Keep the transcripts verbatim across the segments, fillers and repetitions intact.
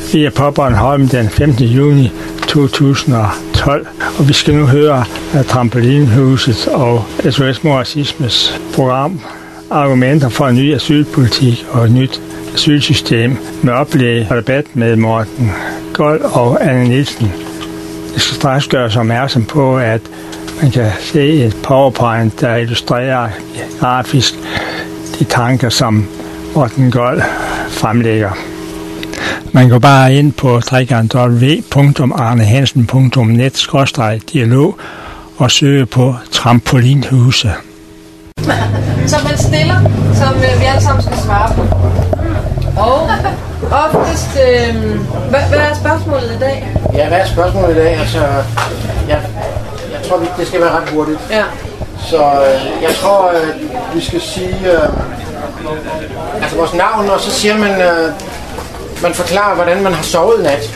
Vi er på Bornholm den femtende juni to tusind og tolv, og vi skal nu høre Trampolinhuset og S O S mod Racismes program Argumenter for en ny asylpolitik og et nyt asylsystem med oplæg og debat med Morten Gold og Anne Nielsen. Jeg skal straks gøre sig opmærksom på, at man kan se et PowerPoint, der illustrerer grafisk de tanker, som Morten Gold fremlægger. Man går bare ind på w w w punktum arnehansen punktum net skråstreg dialog og søger på Trampolinhuset. Som man stiller, som vi alle sammen skal svare på. Og oftest, øh, hvad, hvad er spørgsmålet i dag? Ja, hvad er spørgsmålet i dag? Altså, jeg, jeg tror, det skal være ret hurtigt. Ja. Så øh, jeg tror, øh, vi skal sige øh, altså vores navn, og så siger man, øh, man forklarer, hvordan man har sovet i nat.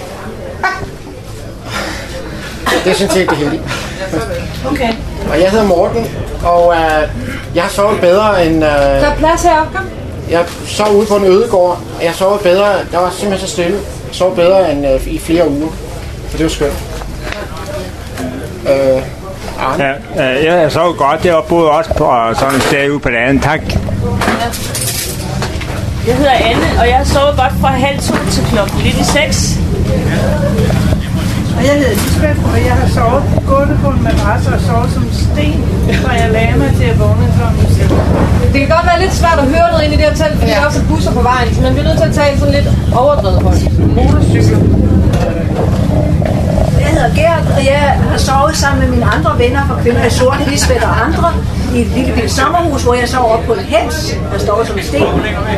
Det er sådan set det hele. Okay. Og jeg hedder Morten, og øh, jeg har sovet bedre end... Øh, der er plads heroppe, kom. Jeg sov ude på en ødegård, og jeg sov bedre, der var simpelthen så stille. Jeg sov bedre end øh, i flere uger, så det var skønt. Øh, ja, øh, jeg sov godt, jeg boede også på sådan et sted ude på landet, tak. Ja. Jeg hedder Anne, og jeg har sovet godt fra halv to til klokken lidt i seks. Og jeg hedder Lisbeth, og jeg har sovet gået på en madras og sovet som sten, fra jeg lagde mig til at vågne klokken seks. Det kan godt være lidt svært at høre noget ind i det her telt, fordi ja. Der er også busser på vejen, så man bliver nødt til at tale sådan lidt overdrevet højt. Motorcykler. Jeg hedder Gert, og jeg har sovet sammen med mine andre venner fra Kvinder i Sort, Lisbeth og andre, i et lille bitte sommerhus, hvor jeg sov op på en hens, der står som en sten.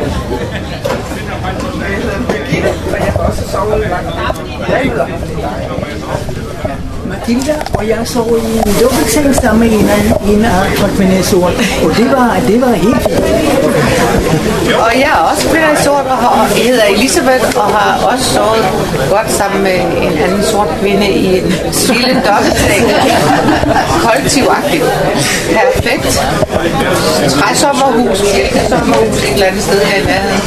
Og jeg har også sovet i mange. Jeg hedder Mathilda, og jeg sov i en dobbeltseng sammen med en af, en af fra Kvinder i Sort, og det var, det var helt fint. Og jeg er også Kvinder i Sort, og har, jeg hedder Elisabeth, og har også sovet godt sammen med en anden sort kvinde i en lille dobbeltseng. Kollektivagtigt. Perfekt. Træsommerhus, kirkesommerhus, et eller andet sted her i nærheden.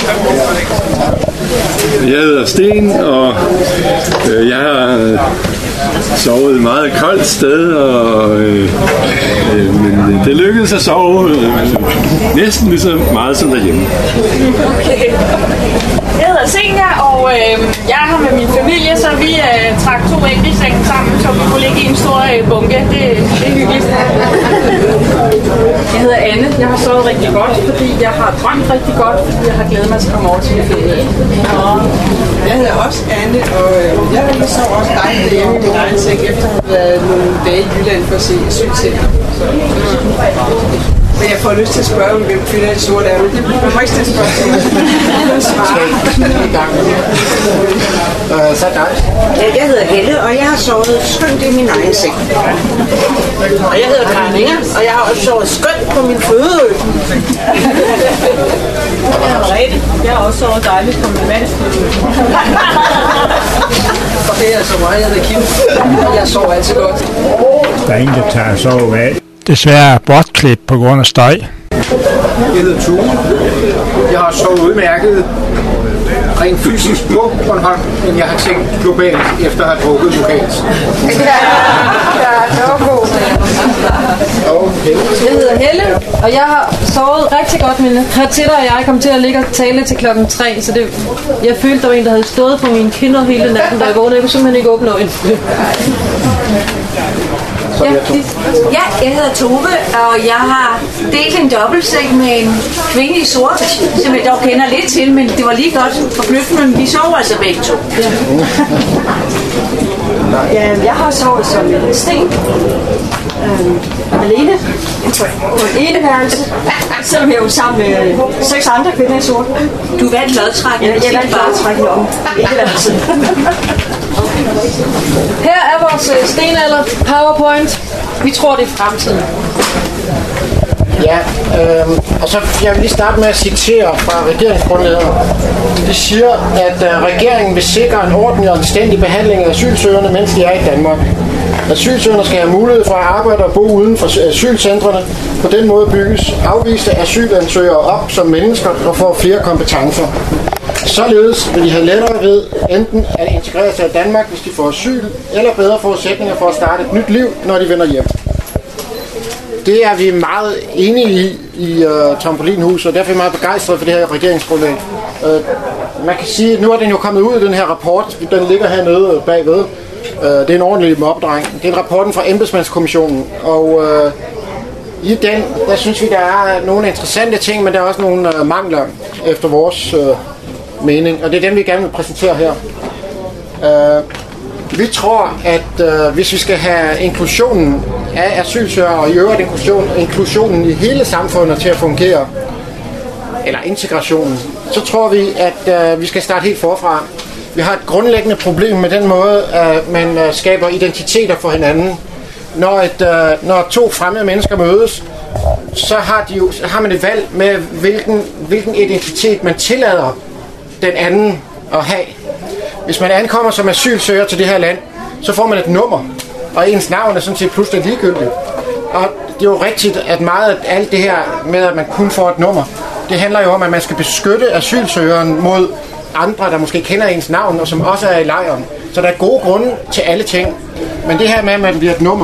Jeg hedder Sten, og øh, jeg har sovet et meget koldt sted, og, øh, øh, men det lykkedes at sove øh, næsten lige så meget som derhjemme. Okay. Jeg hedder Senja, og øh, jeg er her med min familie, så vi øh, trak to enkeltsenge sammen, så vi kunne ligge i en stor øh, bunke. Det, det er hyggeligt. Jeg hedder Anne. Jeg har sovet rigtig godt, fordi jeg har drømt rigtig godt, fordi jeg har glædet mig til at komme over til min ferie. Jeg hedder også Anne, og øh, jeg sover også dejligt hjemme i min egen seng, efter at have været nogle dage i Jylland for at se asylcenter. Men jeg får lyst til at spørge, hvem Kvinder i Sort er. Det bliver faktisk til at spørge. Så er det. Jeg hedder Helle, og jeg har sovet skønt i min egen seng. Og jeg hedder Karen Inger, og jeg har også sovet skønt på min fødeø. Jeg hedder Rete. Jeg har også sovet dejligt på min mands fødeø. Og det er altså mig, jeg hedder Kim. Jeg sover altid godt. Der er ingen, der tager at sove af. Desværre bortklip på grund af støj. Jeg hedder Tue. Jeg har sovet udmærket rent fysisk på Bornholm, men jeg har tænkt globalt efter at have drukket lokalt. Ja, det var god. Jeg hedder Helle, og jeg har sovet rigtig godt. Mine Titter og jeg kom til at ligge og tale til klokken tre, så det, jeg følte, der var en, der havde stået på mine kinder hele natten, da jeg vågnede. Jeg kunne simpelthen ikke åbne øjnene. Ja, ja, jeg hedder Tove, og jeg har delt en dobbeltseng med en kvinde i sort, som jeg dog kender lidt til, men det var lige godt forbløffende, men vi sover altså begge to. Ja. Ja, jeg har sovet som en sten, øhm, alene, på en eneværelse, selvom jeg var sammen med seks andre kvinder i sort. Du vandt lodtrækning? Ja, jeg vandt lodtrækning om eneværelsen. Her er vores stenalder PowerPoint. Vi tror, det er fremtiden. Ja, øh, og så jeg vil lige starte med at citere fra regeringsgrundlaget. Det siger, at øh, regeringen vil sikre en ordentlig og anstændig behandling af asylsøgerne, mens de er i Danmark. Asylsøgerne skal have mulighed for at arbejde og bo uden for asylcentrene. På den måde bygges afviste asylansøgere op som mennesker og får flere kompetencer. Således vil de have lettere ved enten at integrere sig i Danmark, hvis de får asyl, eller bedre forudsætninger for at starte et nyt liv, når de vender hjem. Det er vi meget enige i i uh, Trampolinhus, og derfor er vi meget begejstrede for det her regeringsgrundlag. Uh, man kan sige, at nu er den jo kommet ud i den her rapport, den ligger hernede bagved. Uh, det er en ordentlig mobdreng. Det er en rapporten fra Embedsmandskommissionen, og uh, i den, der synes vi, der er nogle interessante ting, men der er også nogle uh, mangler efter vores uh, mening, og det er dem, vi gerne vil præsentere her. Uh, vi tror, at uh, hvis vi skal have inklusionen af asylsøgere og i øvrigt inklusion, inklusionen i hele samfundet til at fungere, eller integrationen, så tror vi, at uh, vi skal starte helt forfra. Vi har et grundlæggende problem med den måde, at man uh, skaber identiteter for hinanden. Når, et, uh, når to fremmede mennesker mødes, så har, de jo, har man et valg med, hvilken, hvilken identitet man tillader den anden at have. Hvis man ankommer som asylsøger til det her land, så får man et nummer, og ens navn er sådan set pludselig ligegyldigt. Og det er jo rigtigt, at meget af alt det her med, at man kun får et nummer, det handler jo om, at man skal beskytte asylsøgeren mod andre, der måske kender ens navn, og som også er i lejren. Så der er gode grunde til alle ting. Men det her med, at man bliver et nummer,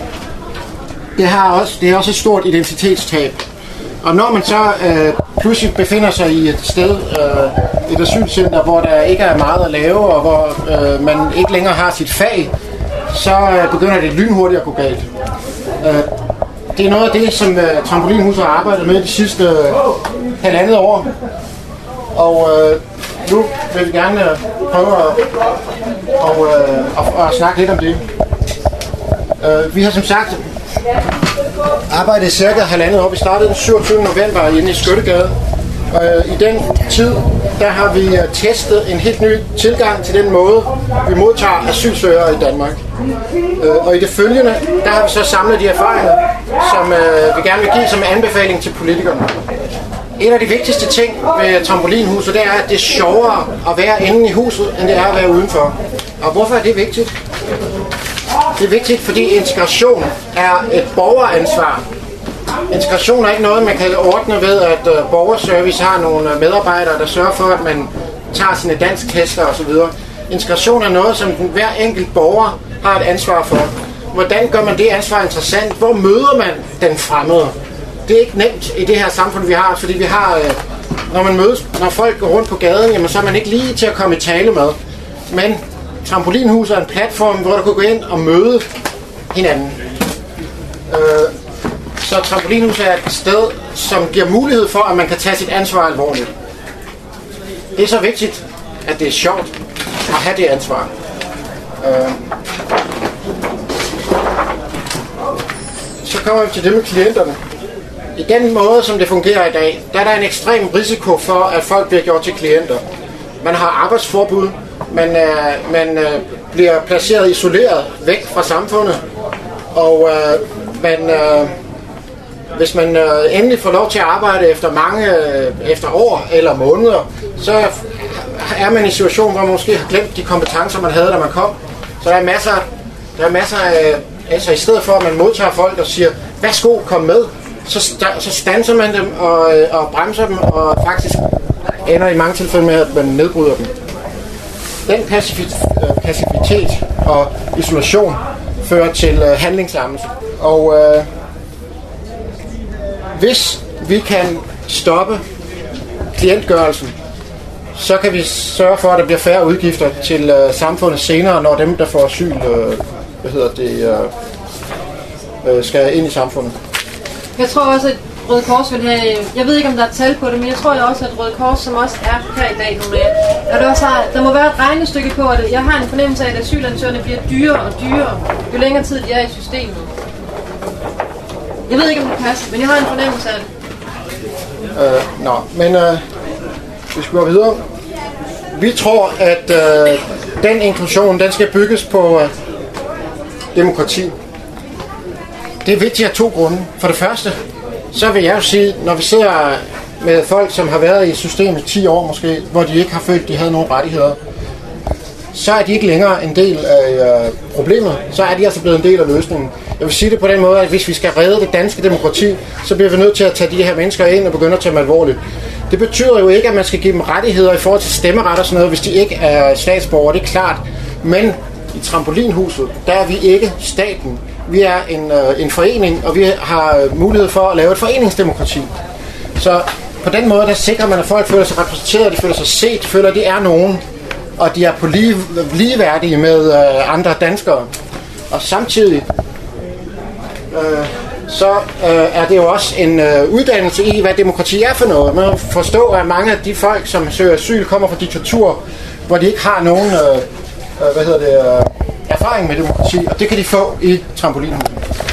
det, har også, det er også et stort identitetstab. Og når man så øh, pludselig befinder sig i et sted, øh, et asylcenter, hvor der ikke er meget at lave, og hvor øh, man ikke længere har sit fag, så øh, begynder det lynhurtigt at gå galt. Øh, det er noget af det, som øh, Trampolinhus har arbejdet med de sidste øh, halvandet år. Og øh, nu vil vi gerne øh, prøve at, og, øh, at, at snakke lidt om det. Øh, vi har som sagt arbejdet cirka halvandet år. Vi startede den syvogtyvende november inde i Skyttegade. Og i den tid, der har vi testet en helt ny tilgang til den måde, vi modtager asylsøgere i Danmark. Og i det følgende, der har vi så samlet de erfaringer, som vi gerne vil give som anbefaling til politikerne. En af de vigtigste ting ved Trampolinhuset, det er, at det er sjovere at være inde i huset, end det er at være udenfor. Og hvorfor er det vigtigt? Det er vigtigt, fordi integration er et borgeransvar. Integration er ikke noget, man kan ordne ved, at uh, borgerservice har nogle medarbejdere, der sørger for, at man tager sine dansktester osv. Integration er noget, som hver enkelt borger har et ansvar for. Hvordan gør man det ansvar interessant? Hvor møder man den fremmede? Det er ikke nemt i det her samfund, vi har, fordi vi har, uh, når man mødes, når folk går rundt på gaden, jamen, så er man ikke lige til at komme i tale med. Men Trampolinhus er en platform, hvor du kan gå ind og møde hinanden. Uh, Så Trampolinhus er et sted, som giver mulighed for, at man kan tage sit ansvar alvorligt. Det er så vigtigt, at det er sjovt at have det ansvar. Øh. Så kommer vi til det med klienterne. I den måde, som det fungerer i dag, der er der en ekstrem risiko for, at folk bliver gjort til klienter. Man har arbejdsforbud, man, er, man øh, bliver placeret isoleret væk fra samfundet, og øh, man... Øh, Hvis man øh, endelig får lov til at arbejde efter mange øh, efter år eller måneder, så er man i en situation, hvor man måske har glemt de kompetencer, man havde, da man kom. Så der er masser, der er masser af, altså i stedet for, at man modtager folk og siger, værsgo, kom med, så, st- så standser man dem og, og bremser dem, og faktisk ender i mange tilfælde med, at man nedbryder dem. Den passivitet og isolation fører til øh, handlingslammelse. Og øh, hvis vi kan stoppe klientgørelsen, så kan vi sørge for, at der bliver færre udgifter til øh, samfundet senere, når dem, der får asyl, øh, hvad hedder det, øh, øh, skal ind i samfundet. Jeg tror også, at Røde Kors vil have, jeg ved ikke, om der er tal på det, men jeg tror også, at Røde Kors, som også er her i dag nogle af, at der, også har, der må være et regnestykke på, at jeg har en fornemmelse af, at asylansøgerne bliver dyrere og dyrere, jo længere tid de er i systemet. Jeg ved ikke, om det passer, men jeg har en fornemmelse af det. Øh, nå, men øh, vi skal gå videre. Vi tror, at øh, den inklusion, den skal bygges på øh, demokrati. Det er vigtigt af to grunde. For det første, så vil jeg jo sige, når vi sidder med folk, som har været i systemet ti år måske, hvor de ikke har følt, at de havde nogle rettigheder, så er de ikke længere en del af øh, problemet, så er de altså blevet en del af løsningen. Jeg vil sige det på den måde, at hvis vi skal redde det danske demokrati, så bliver vi nødt til at tage de her mennesker ind og begynde at tage dem alvorligt. Det betyder jo ikke, at man skal give dem rettigheder i forhold til stemmeret og sådan noget, hvis de ikke er statsborgere, det er klart. Men i Trampolinhuset, der er vi ikke staten. Vi er en, øh, en forening, og vi har mulighed for at lave et foreningsdemokrati. Så på den måde, der sikrer man, at folk føler sig repræsenteret, de føler sig set, de føler, at de er nogen, og de er på lige, ligeværdige med øh, andre danskere. Og samtidig øh, så øh, er det jo også en øh, uddannelse i, hvad demokrati er for noget. Man forstår, at mange af de folk, som søger asyl, kommer fra diktatur, hvor de ikke har nogen øh, øh, hvad hedder det, øh, erfaring med demokrati, og det kan de få i Trampolinhuset.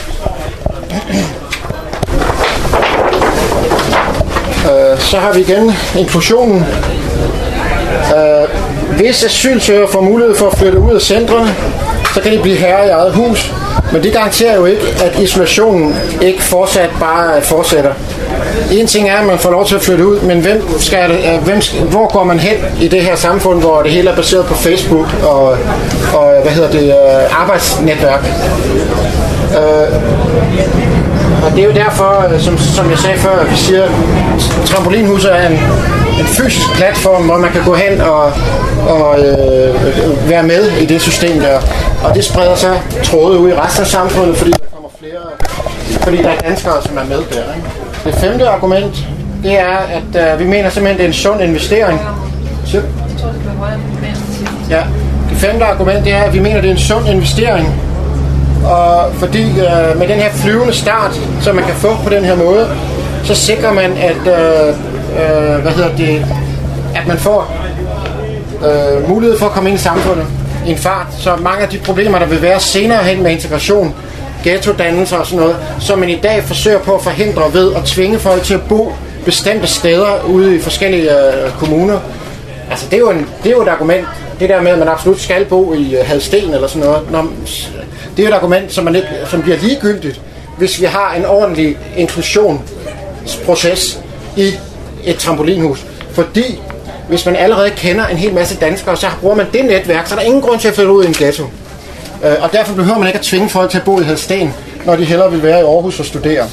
øh, så har vi igen inklusionen. Øh, hvis asylsøgere får mulighed for at flytte ud af centrene, så kan de blive herre i eget hus. Men det garanterer jo ikke, at isolationen ikke fortsat bare fortsætter. En ting er, at man får lov til at flytte ud, men hvem skal det, hvem, hvor går man hen i det her samfund, hvor det hele er baseret på Facebook og, og hvad hedder det, arbejdsnetværk? Øh, og det er jo derfor, som, som jeg sagde før, at vi siger, at Trampolinhuset er en, en fysisk platform, hvor man kan gå hen og, og øh, være med i det system der. Og det spreder sig tråde ud i resten af samfundet, fordi der kommer flere, fordi der er danskere, som er med der. Ikke? Det femte argument, det er, at øh, vi mener simpelthen, det er en sund investering. Så. Ja. Det femte argument, det er, at vi mener, det er en sund investering. Og fordi øh, med den her flyvende start, som man kan få på den her måde, så sikrer man, at øh, øh, hvad hedder det, at man får øh, mulighed for at komme ind i samfundet i en fart. Så mange af de problemer, der vil være senere hen med integration, ghettodannelser og sådan noget, som man i dag forsøger på at forhindre ved at tvinge folk til at bo bestemte steder ude i forskellige øh, kommuner. Altså det er, jo en, det er jo et argument, det der med, at man absolut skal bo i øh, Hadsten eller sådan noget. Når, det er jo et argument, som, man ikke, som bliver ligegyldigt, hvis vi har en ordentlig inklusionsproces i et trampolinhus. Fordi hvis man allerede kender en hel masse danskere, så bruger man det netværk, så er der ingen grund til at flytte ud i en ghetto. Og derfor behøver man ikke at tvinge folk til at bo i Hadsten, når de hellere vil være i Aarhus og studere.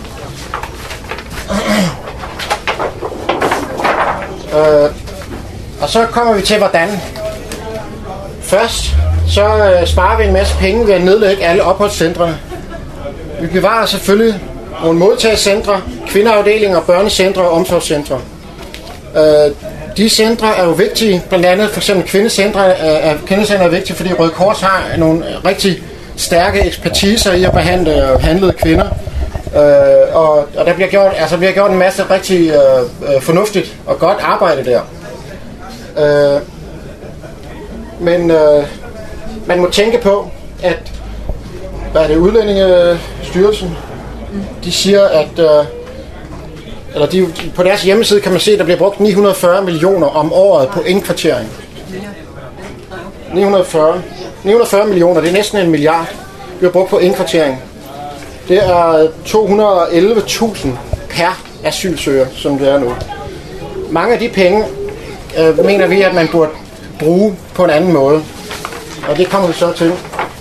Og så kommer vi til, hvordan. Først så sparer vi en masse penge ved at nedlægge alle opholdscentrene. Vi bevarer selvfølgelig nogle modtagscentre, kvindeafdelinger, børnecentre og omsorgscentre. De centre er jo vigtige, blandt andet for eksempel kvindecentre er, kvindecentre er vigtige, fordi Røde Kors har nogle rigtig stærke ekspertiser i at behandle handlede kvinder. Øh, og, og der bliver gjort, altså bliver gjort en masse rigtig øh, fornuftigt og godt arbejde der. Øh, men øh, man må tænke på, at hvad er det, Udlændingestyrelsen, de siger, at øh, eller de, på deres hjemmeside kan man se, at der bliver brugt ni hundrede og fyrre millioner om året på indkvartering. ni hundrede og fyrre, ni hundrede og fyrre millioner, det er næsten en milliard, bliver brugt på indkvartering. Det er to hundrede og elleve tusind per asylsøger, som det er nu. Mange af de penge øh, mener vi, at man burde bruge på en anden måde. Og det kommer vi så til.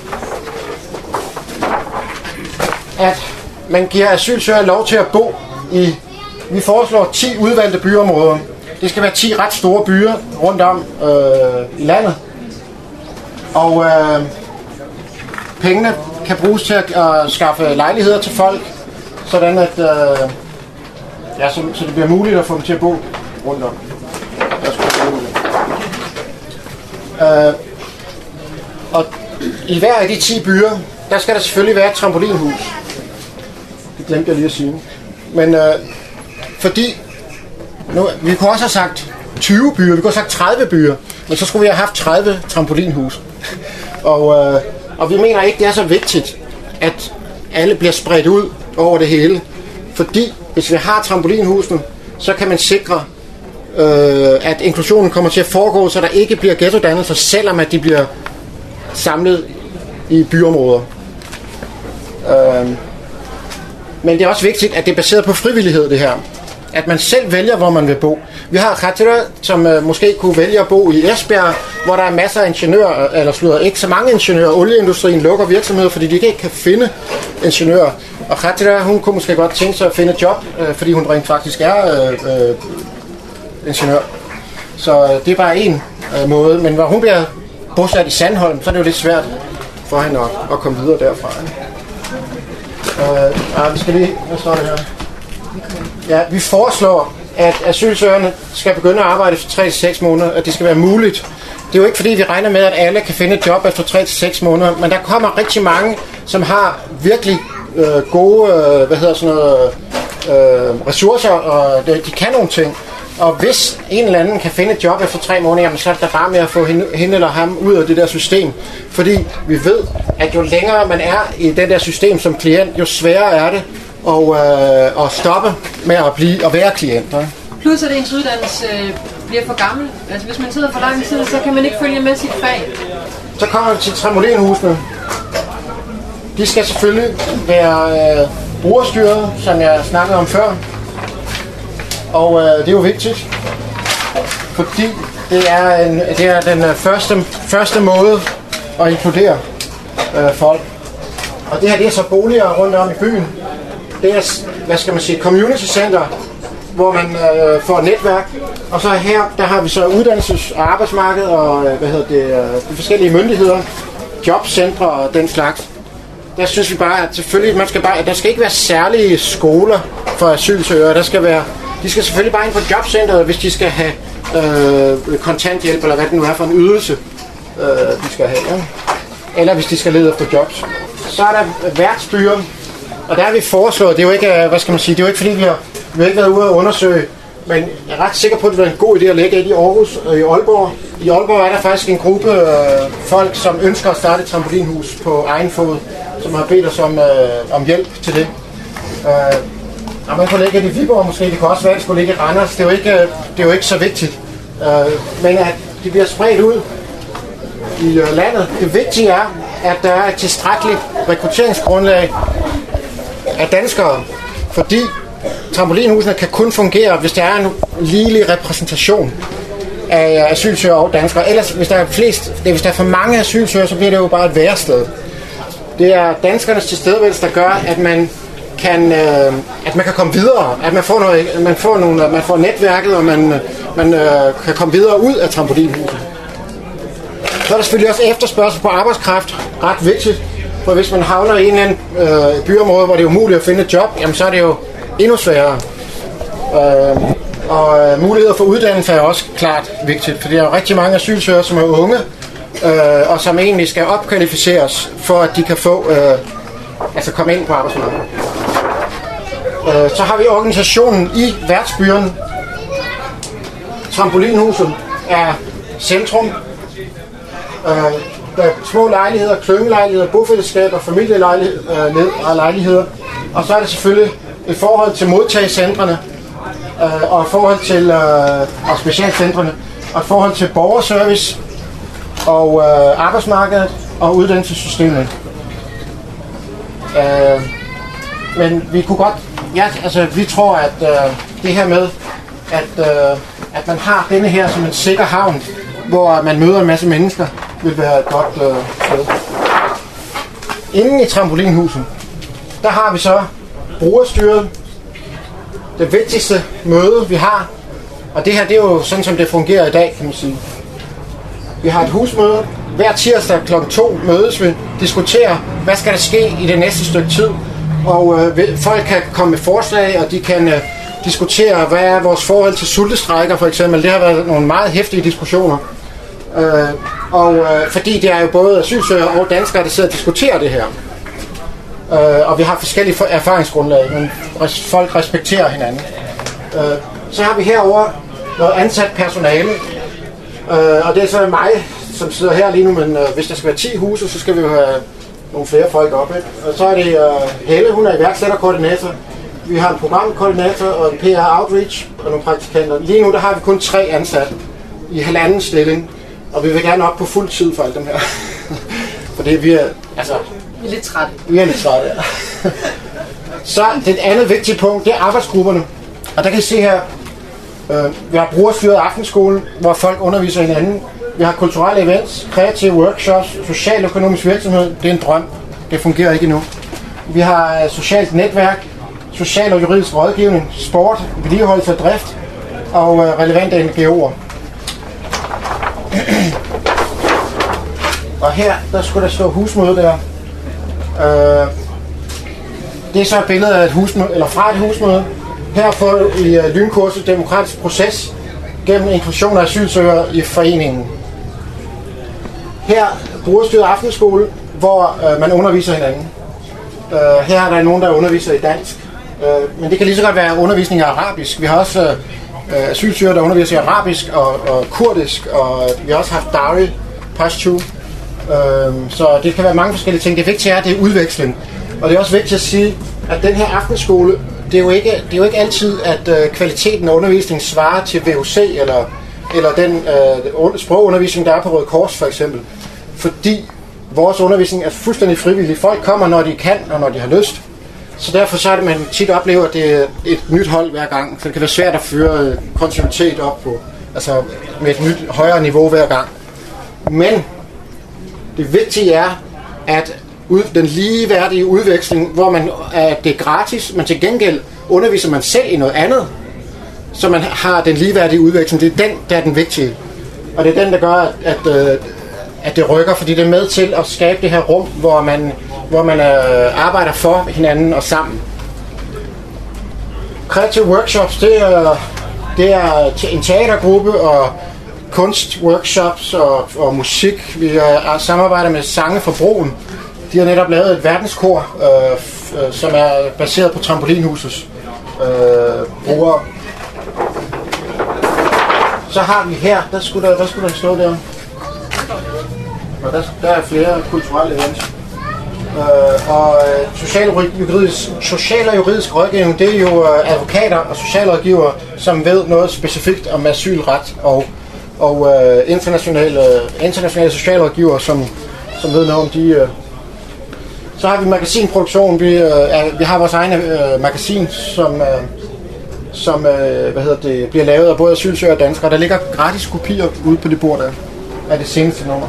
At man giver asylsøgere lov til at bo i, vi foreslår ti udvalgte byområder. Det skal være ti ret store byer rundt om øh, i landet. Og øh, pengene kan bruges til at øh, skaffe lejligheder til folk, sådan at øh, ja, så, så det bliver muligt at få dem til at bo rundt om. Øh, og i hver af de ti byer, der skal der selvfølgelig være et trampolinhus. Det glemte jeg lige at sige. Men øh, fordi nu, vi kunne også have sagt tyve byer, vi kunne have sagt tredive byer, men så skulle vi have haft tredive trampolinhus. og, øh, og vi mener ikke, det er så vigtigt, at alle bliver spredt ud over det hele. Fordi hvis vi har trampolinhusene, så kan man sikre, øh, at inklusionen kommer til at foregå, så der ikke bliver ghettodannelser, selvom at de bliver samlet i byområder. Øh, men det er også vigtigt, at det er baseret på frivillighed, det her. At man selv vælger, hvor man vil bo. Vi har Khatira, som øh, måske kunne vælge at bo i Esbjerg, hvor der er masser af ingeniører, eller slutter ikke så mange ingeniører. Olieindustrien lukker virksomheder, fordi de ikke kan finde ingeniører. Og Khatira, hun kunne måske godt tænke sig at finde et job, øh, fordi hun rent faktisk er øh, øh, ingeniør. Så øh, det er bare en øh, måde. Men når hun bliver bosat i Sandholm, så er det jo lidt svært for hende at, at komme videre derfra. Øh, ah, vi skal lige... Hvad står det her? Ja, vi foreslår, at asylsøgerne skal begynde at arbejde efter tre til seks måneder, at det skal være muligt. Det er jo ikke fordi, vi regner med, at alle kan finde et job efter tre til seks måneder, men der kommer rigtig mange, som har virkelig øh, gode øh, hvad hedder sådan noget, øh, ressourcer, og de, de kan nogle ting. Og hvis en eller anden kan finde et job efter tre måneder, jamen, så er det bare med at få hende, hende eller ham ud af det der system. Fordi vi ved, at jo længere man er i det der system som klient, jo sværere er det at, øh, at stoppe med at blive og være klient. Ja. Plus at ens uddannelse øh, bliver for gammel. Altså hvis man sidder for lang tid, så kan man ikke følge med sit fag. Så kommer vi til trampolinhusene. De skal selvfølgelig være øh, brugerstyret, som jeg snakkede om før. Og øh, det er jo vigtigt, fordi det er, en, det er den øh, første, første måde at inkludere øh, folk. Og det her det er så boliger rundt om i byen. Det er, hvad skal man sige, community center, hvor man øh, får netværk. Og så her, der har vi så uddannelses- og arbejdsmarked og øh, hvad hedder det, øh, de forskellige myndigheder, jobcentre og den slags. Der synes vi bare, at selvfølgelig, man skal bare, der skal ikke være særlige skoler for asylsøgere. Der skal være, de skal selvfølgelig bare ind på jobcentret, hvis de skal have øh, kontanthjælp, eller hvad det nu er for en ydelse, øh, de skal have. Ja. Eller hvis de skal lede efter jobs. Så er der værtsbyer, og der har vi foreslået, det er jo ikke, hvad skal man sige, det er jo ikke fordi, vi har, vi har ikke været ude at undersøge, men jeg er ret sikker på, at det var en god idé at lægge et i Aarhus og i Aalborg. I Aalborg er der faktisk en gruppe øh, folk, som ønsker at starte et trampolinhus på egen fod, som har bedt os om, øh, om hjælp til det. Øh, og man kunne lægge et i Viborg måske, det kan også være, at det skulle ligge i Randers, det er jo ikke, det er jo ikke så vigtigt. Øh, men at de bliver spredt ud i øh, landet. Det vigtige er, at der er et tilstrækkeligt rekrutteringsgrundlag af danskere, fordi trampolinhusene kan kun fungere, hvis der er en ligelig repræsentation af asylsøgere og danskere. Ellers, hvis der er flest, hvis der er for mange asylsøgere, så bliver det jo bare et værested. Det er danskernes tilstedeværelse, der gør, at man kan, øh, at man kan komme videre, at man får noget, man får nogle, man får netværket, og man, man øh, kan komme videre ud af trampolinhuset. Så er der selvfølgelig også efterspørgsel på arbejdskraft, ret vigtigt, for hvis man havner i en eller anden øh, byområde, hvor det er umuligt at finde et job, jamen så er det jo endnu sværere. Øh, og øh, muligheder for uddannelse er også klart vigtigt, for der er rigtig mange asylsøgere, som er unge, øh, og som egentlig skal opkvalificeres, for at de kan få, øh, altså komme ind på arbejdsmarkedet. Øh, så har vi organisationen i værtsbyerne. Trampolinhuset er centrum. Øh, der er små lejligheder, klyngelejligheder, bofællesskaber, familielejligheder, og så er det selvfølgelig et forhold til modtagecentrene, øh, og et forhold til øh, og specialcentrene, og et forhold til borgerservice, og øh, arbejdsmarkedet og uddannelsessystemet. Øh, men vi kunne godt, ja, altså vi tror, at øh, det her med, at, øh, at man har denne her som en sikker havn, hvor man møder en masse mennesker, vil være et godt øh, sted. Inden i trampolinhuset, der har vi så brugerstyret. Det vigtigste møde, vi har, og det her, det er jo sådan, som det fungerer i dag, kan man sige. Vi har et husmøde. Hver tirsdag klokken to mødes vi, diskuterer, hvad skal der ske i det næste stykke tid. Og øh, folk kan komme med forslag, og de kan øh, diskutere, hvad er vores forhold til sultestrækker for eksempel. Det har været nogle meget heftige diskussioner. Øh, og øh, fordi det er jo både asylsøgere og danskere, der sidder og diskuterer det her. Øh, og vi har forskellige erfaringsgrundlag, men folk respekterer hinanden. Øh, så har vi herover noget ansat personale, øh, og det er så mig, som sidder her lige nu, men øh, hvis der skal være ti huse, så skal vi jo have nogle flere folk op. Ikke? Og så er det øh, Helle, hun er iværksætterkoordinator. Vi har en programkoordinator og en P R outreach og nogle praktikanter. Lige nu der har vi kun tre ansatte i halvanden stilling, og vi vil gerne op på fuld tid for alt dem her. For det vi er, altså... Vi er lidt trætte. Vi er lidt trætte, ja. Så det andet vigtige punkt, det er arbejdsgrupperne. Og der kan I se her, øh, vi har brugerstyret aftenskole, hvor folk underviser hinanden. Vi har kulturelle events, kreative workshops, socialøkonomisk virksomhed. Det er en drøm. Det fungerer ikke endnu. Vi har socialt netværk, social og juridisk rådgivning, sport, vedligeholdelse og drift, og øh, relevante N G O'er. Og her, der skulle der stå husmøde der. Øh, det er så et billede af et husmøde, eller fra et husmøde. Her får i uh, lynkurset demokratisk proces gennem inklusion af asylsøgere i foreningen. Her brugerstyret aftenskole, hvor øh, man underviser hinanden. Øh, her er der nogen, der underviser i dansk. Øh, men det kan lige så godt være undervisning i arabisk. Vi har også øh, asylsøgere, der underviser i arabisk og, og kurdisk, og vi har også haft Dari, Pashto. Øh, så det kan være mange forskellige ting. Det vigtige er, at det er udveksling. Og det er også vigtigt at sige, at den her aftenskole, det er jo ikke, det er jo ikke altid, at øh, kvaliteten af undervisningen svarer til V U C eller, eller den øh, sprogundervisning, der er på Røde Kors for eksempel. Fordi vores undervisning er fuldstændig frivillig. Folk kommer, når de kan, og når de har lyst. Så derfor så er det, man tit oplever, at det er et nyt hold hver gang. Så det kan være svært at føre kontinuitet op på, altså med et nyt højere niveau hver gang. Men det vigtige er, at ud, den ligeværdige udveksling, hvor man, at det er gratis, men til gengæld underviser man selv i noget andet, så man har den ligeværdige udveksling. Det er den, der er den vigtige. Og det er den, der gør, at, at, at det rykker, fordi det er med til at skabe det her rum, hvor man, hvor man øh, arbejder for hinanden og sammen. Kreative workshops, det er, det er en teatergruppe og kunstworkshops og, og musik. Vi øh, samarbejder med Sange for Broen. De har netop lavet et verdenskor, øh, f- som er baseret på Trampolinhusets øh, brugere. Så har vi her, der skulle der, der, skulle der stå der. Og der, der er flere kulturelle events. Øh, og øh, social, og juridisk, social og juridisk rådgivning, det er jo øh, advokater og socialrådgivere, som ved noget specifikt om asylret, og, og øh, internationale, internationale socialrådgivere, som, som ved noget om de... Øh. Så har vi magasinproduktion. Vi, øh, er, vi har vores egne øh, magasin, som... Øh, som øh, hvad hedder det, bliver lavet af både asylsøgere og danskere. Der ligger gratis kopier ude på det bord der af det seneste nummer.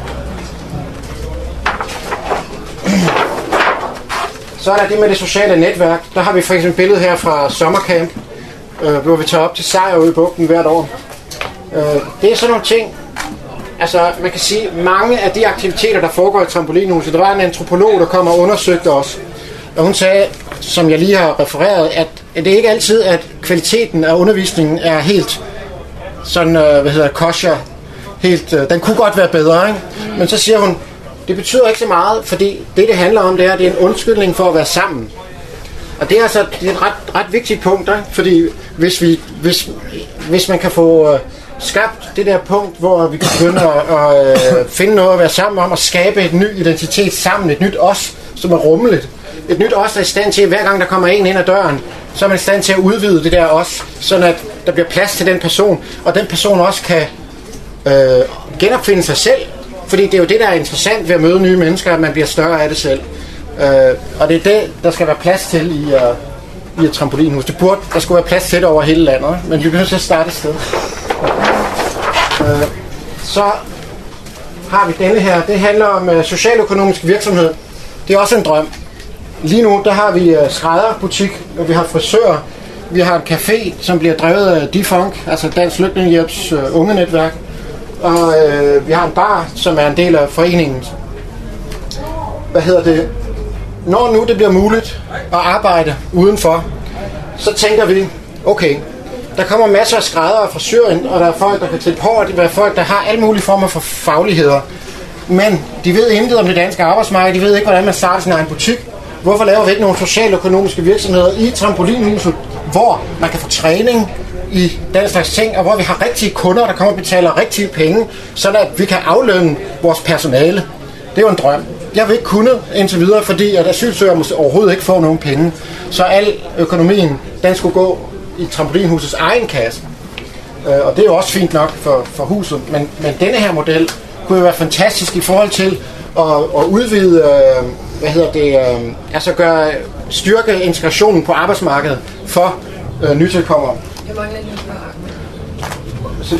Så er der det med det sociale netværk. Der har vi for eksempel et billede her fra sommercamp, øh, hvor vi tager op til Sejerø i bugten hvert år. Øh, det er sådan nogle ting, altså man kan sige, mange af de aktiviteter, der foregår i Trampolinhuset, der var en antropolog, der kom og undersøgte os. Og hun sagde, som jeg lige har refereret, at det er ikke altid, at kvaliteten af undervisningen er helt sådan, øh, hvad hedder kosher, helt, øh, den kunne godt være bedre, ikke? Men så siger hun, det betyder ikke så meget, fordi det, det handler om, det er, det er en undskyldning for at være sammen. Og det er altså det er et ret, ret vigtigt punkt, ikke? Fordi hvis, vi, hvis, hvis man kan få øh, skabt det der punkt, hvor vi kan begynde at, at øh, finde noget at være sammen om, og skabe et ny identitet sammen, et nyt os, som er rummeligt. Et nyt os, der er i stand til, hver gang der kommer en ind ad døren, så er man i stand til at udvide det der os, sådan at der bliver plads til den person, og den person også kan øh, genopfinde sig selv, fordi det er jo det, der er interessant ved at møde nye mennesker, at man bliver større af det selv. Øh, og det er det, der skal være plads til i, uh, i et trampolinhus. Det burde, der skulle være plads til det over hele landet, men vi bliver til at starte et sted. Øh, så har vi denne her, det handler om uh, socialøkonomisk virksomhed. Det er også en drøm. Lige nu, der har vi uh, skrædderbutik, og vi har frisør, vi har en café, som bliver drevet af Defunk, altså Dansk Flygtningehjælps uh, unge netværk, og uh, vi har en bar, som er en del af foreningen. Hvad hedder det? Når nu det bliver muligt at arbejde udenfor, så tænker vi, okay, der kommer masser af skræddere fra Syrien, og der er folk, der kan klippe hår, der er folk, der har alle mulige former for fagligheder. Men de ved intet om det danske arbejdsmarked, de ved ikke, hvordan man starter sin egen butik. Hvorfor laver vi ikke nogle socialøkonomiske virksomheder i Trampolinhuset, hvor man kan få træning i den slags ting, og hvor vi har rigtige kunder, der kommer og betaler rigtige penge, så at vi kan aflønne vores personale. Det er jo en drøm. Jeg vil ikke kunne indtil videre, fordi at asylsøgere måske overhovedet ikke får nogen penge. Så al økonomien, den skulle gå i Trampolinhusets egen kasse. Og det er jo også fint nok for, for huset. Men, men denne her model kunne jo være fantastisk i forhold til at, at udvide, øh, hvad hedder det, øh, altså gøre, styrke integrationen på arbejdsmarkedet for øh, nytilkommere. Jeg mangler lige Så,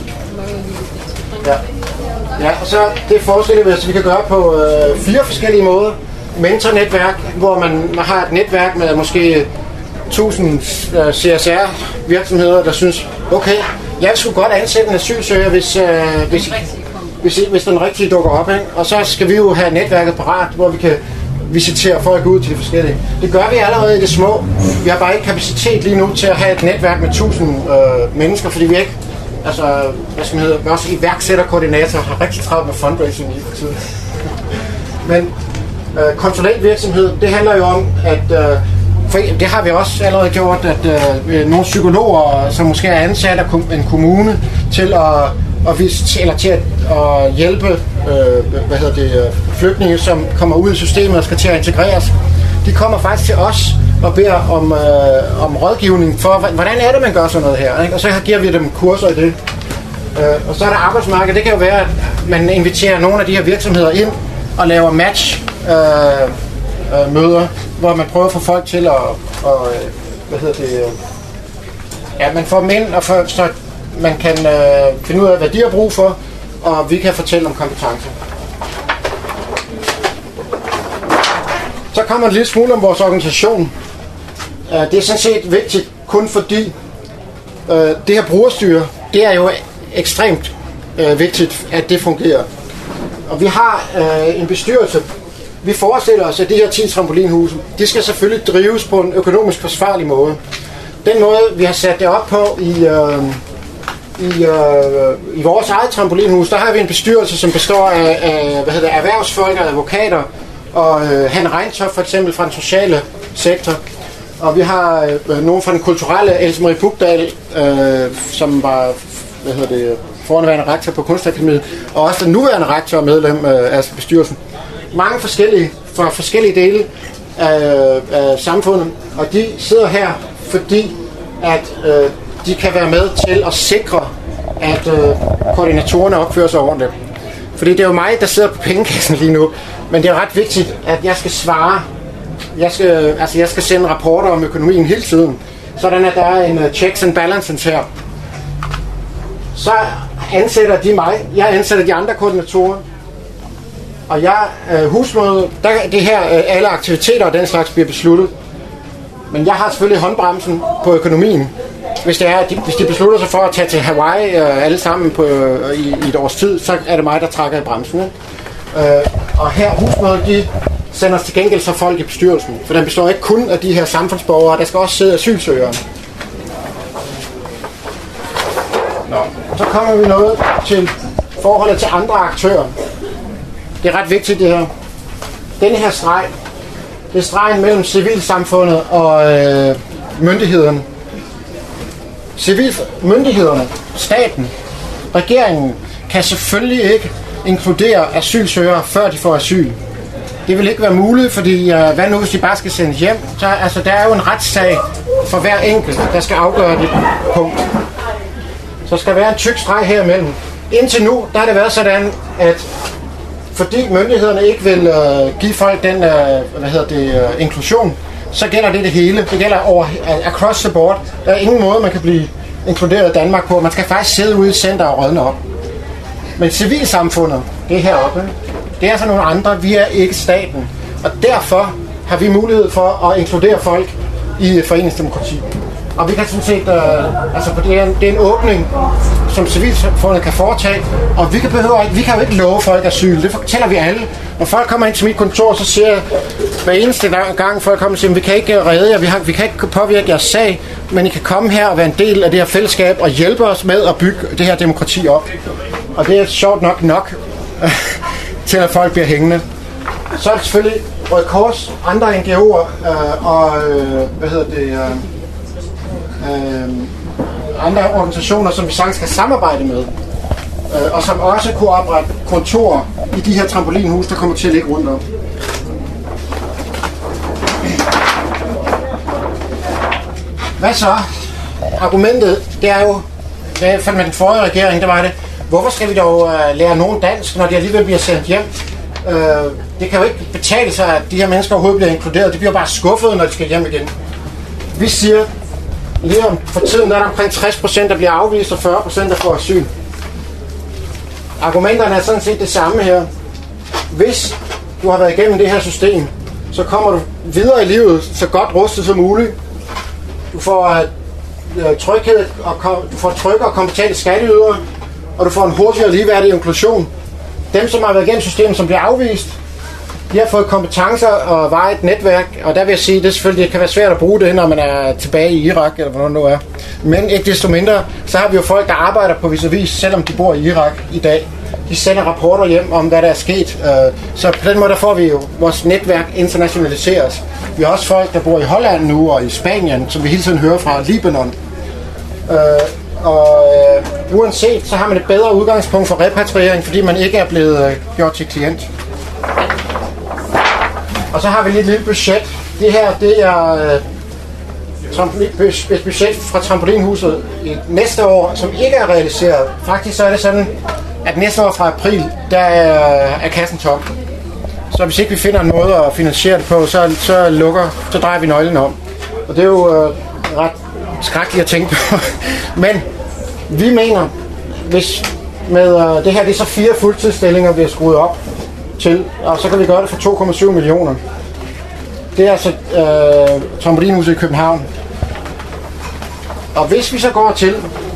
ja. Ja, og så det forestiller vi os, vi kan gøre på øh, fire forskellige måder. Mentornetværk, hvor man, man har et netværk med måske tusind øh, C S R virksomheder, der synes, okay, jeg vil sgu godt ansætte en asylsøger, hvis, øh, hvis, hvis, hvis den rigtige dukker op, ikke? Og så skal vi jo have netværket parat, hvor vi kan visitere folk ud til de forskellige. Det gør vi allerede i det små. Vi har bare ikke kapacitet lige nu til at have et netværk med tusind øh, mennesker, fordi vi ikke, altså, hvad skal man hedde, også iværksætterkoordinator har rigtig travlt med fundraising lige for tiden. Men øh, konsulentvirksomhed, det handler jo om, at øh, for det har vi også allerede gjort, at øh, nogle psykologer, som måske er ansat af en kommune til at, at, vise, eller til at, at hjælpe øh, hvad hedder det, flygtninge, som kommer ud i systemet og skal til at integreres, de kommer faktisk til os og beder om, øh, om rådgivning for, hvordan er det, man gør sådan noget her, ikke? Og så giver vi dem kurser i det. Øh, og så er der arbejdsmarked. Det kan jo være, at man inviterer nogle af de her virksomheder ind og laver match øh, øh, møder, hvor man prøver at få folk til at, og, hvad hedder det, øh, ja, man får dem ind, og for, så man kan øh, finde ud af, hvad de har brug for, og vi kan fortælle om kompetencer. Så kommer en lille smule om vores organisation. Uh, det er sådan set vigtigt, kun fordi uh, det her brugerstyre, det er jo ekstremt uh, vigtigt, at det fungerer. Og vi har uh, en bestyrelse. Vi forestiller os, at de her ti trampolinhuse, de skal selvfølgelig drives på en økonomisk forsvarlig måde. Den måde, vi har sat det op på i, uh, i, uh, i vores eget trampolinhus, der har vi en bestyrelse, som består af, af hvad hedder det, erhvervsfolk og advokater, og øh, Hanne Reintoft for eksempel fra den sociale sektor. Og vi har øh, nogen fra den kulturelle, Else Marie Bugdal, øh, som var hvad hedder det, forhenværende rektor på Kunstakademiet, og også den nuværende rektor og medlem øh, af bestyrelsen. Mange forskellige, fra forskellige dele af, af samfundet, og de sidder her, fordi at øh, de kan være med til at sikre, at øh, koordinatorerne opfører sig ordentligt. Fordi det er jo mig, der sidder på pengekassen lige nu, men det er ret vigtigt, at jeg skal svare. Jeg skal, altså jeg skal sende rapporter om økonomien hele tiden, sådan at der er en uh, checks and balances her. Så ansætter de mig, jeg ansætter de andre koordinatorer, og jeg uh, husmøde, der det her uh, alle aktiviteter og den slags bliver besluttet. Men jeg har selvfølgelig håndbremsen på økonomien. Hvis, det er, de, hvis de beslutter sig for at tage til Hawaii uh, alle sammen på, uh, i, i et års tid, så er det mig, der trækker i bremsen. Uh, og her husmødet, de sender til gengæld så folk i bestyrelsen. For den består ikke kun af de her samfundsborgere, der skal også sidde asylsøgere. Nå. Så kommer vi noget til forholdet til andre aktører. Det er ret vigtigt det her. Denne her streg, det er stregen mellem civilsamfundet og øh, myndighederne. Civilmyndighederne, staten, regeringen, kan selvfølgelig ikke inkludere asylsøgere, før de får asyl. Det vil ikke være muligt, fordi uh, hvad nu, hvis de bare skal sendes hjem? Så, altså, der er jo en retssag for hver enkelt, der skal afgøre det punkt. Så skal være en tyk streg her imellem. Indtil nu, der har det været sådan, at fordi myndighederne ikke vil uh, give folk den uh, hvad hedder det, uh, inklusion, så gælder det det hele. Det gælder over uh, across the board. Der er ingen måde, man kan blive inkluderet i Danmark på. Man skal faktisk sidde ude i center og rådne op. Men civilsamfundet, det er heroppe. Det er altså nogle andre. Vi er ikke staten. Og derfor har vi mulighed for at inkludere folk i foreningsdemokrati. Og vi kan sådan set, øh, altså det er, en, det er en åbning, som civilsamfundet kan foretage, og vi kan, behøver, vi kan jo ikke love folk asyl. Det fortæller vi alle. Når folk kommer ind til mit kontor, så siger jeg, hver eneste gang folk kommer og siger, vi kan ikke redde jer, vi, har, vi kan ikke påvirke jeres sag, men I kan komme her og være en del af det her fællesskab og hjælpe os med at bygge det her demokrati op. Og det er sjovt nok nok til at folk bliver hængende. Så er det selvfølgelig Røde Kors, andre N G O'er øh, og øh, hvad hedder det, øh, øh, andre organisationer, som vi sagtens skal samarbejde med, øh, og som også kunne oprette kontorer i de her trampolinhus, der kommer til at ligge rundt om. Hvad så? Argumentet, det er jo, det fandt med den forrige regering, det var det, hvorfor skal vi dog uh, lære nogen dansk, når de alligevel bliver sendt hjem? Uh, det kan jo ikke betale sig, at de her mennesker overhovedet bliver inkluderet. De bliver bare skuffet, når de skal hjem igen. Vi siger, lige om for tiden der er der omkring tres procent, der bliver afvist, og fyrre procent, der får asyl. Argumenterne er sådan set det samme her. Hvis du har været igennem det her system, så kommer du videre i livet så godt rustet som muligt. Du får uh, øh, tryghed, og kom, du får trygge og kompetente skatteydere, og du får en hurtigere og ligeværdig inklusion. Dem, som har været igennem systemet, som bliver afvist, de har fået kompetencer og varet et netværk, og der vil jeg sige, at det selvfølgelig det kan være svært at bruge det, når man er tilbage i Irak, eller hvordan det nu er. Men ikke desto mindre, så har vi jo folk, der arbejder på vis og vis, selvom de bor i Irak i dag. De sender rapporter hjem om, hvad der er sket. Så på den måde, der får vi jo vores netværk internationaliseres. Vi har også folk, der bor i Holland nu, og i Spanien, som vi hele tiden hører fra Libanon. Og øh, uanset, så har man et bedre udgangspunkt for repatriering, fordi man ikke er blevet øh, gjort til klient. Og så har vi lige et lille budget. Det her, det er øh, et budget fra Trampolinhuset i næste år, som ikke er realiseret. Faktisk så er det sådan, at næste år fra april, der er, er kassen tom. Så hvis ikke vi finder en måde at finansiere det på, så, så lukker, så drejer vi nøglen om. Og det er jo øh, ret skrækkeligt at tænke på. Men vi mener, hvis med øh, det her, det er så fire fuldtidsstillinger, vi har skruet op til, og så kan vi gøre det for to komma syv millioner. Det er altså øh, Trampolinhuset i København. Og hvis vi så går til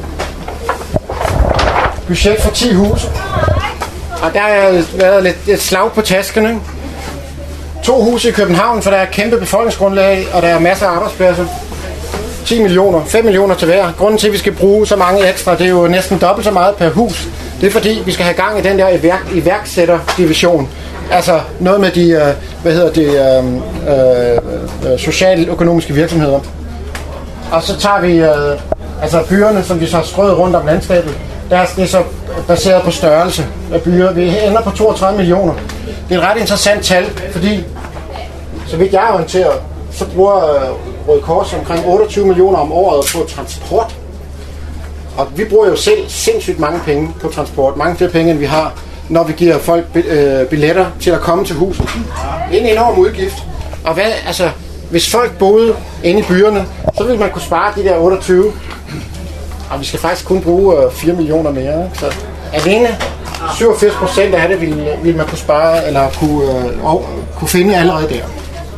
budget for ti huse, og der er været lidt et slag på taskerne. To huse i København, for der er et kæmpe befolkningsgrundlag, og der er masser af arbejdspladser. ti millioner, fem millioner til hver. Grunden til, at vi skal bruge så mange ekstra, det er jo næsten dobbelt så meget per hus. Det er fordi, vi skal have gang i den der iværk- iværksætterdivision. Altså noget med de, øh, hvad hedder det, øh, øh, socialøkonomiske virksomheder. Og så tager vi øh, altså byerne, som vi så har strøget rundt om landskabet. Der er det så baseret på størrelse af byer. Vi ender på toogtredive millioner. Det er et ret interessant tal, fordi så vidt jeg er orienteret, så bruger øh, Røde Kors omkring otteogtyve millioner om året på transport. Og vi bruger jo selv sindssygt mange penge på transport. Mange flere penge, end vi har, når vi giver folk billetter til at komme til huset. Det er en enorm udgift. Og hvad, altså, hvis folk boede inde i byerne, så ville man kunne spare de der otteogtyve. Og vi skal faktisk kun bruge fire millioner mere. Ikke? Så alene syvogfirs procent af det ville, ville man kunne spare, eller kunne, øh, kunne finde allerede der.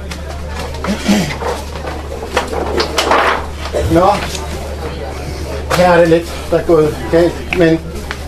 Nå, her er det lidt, der er gået galt, men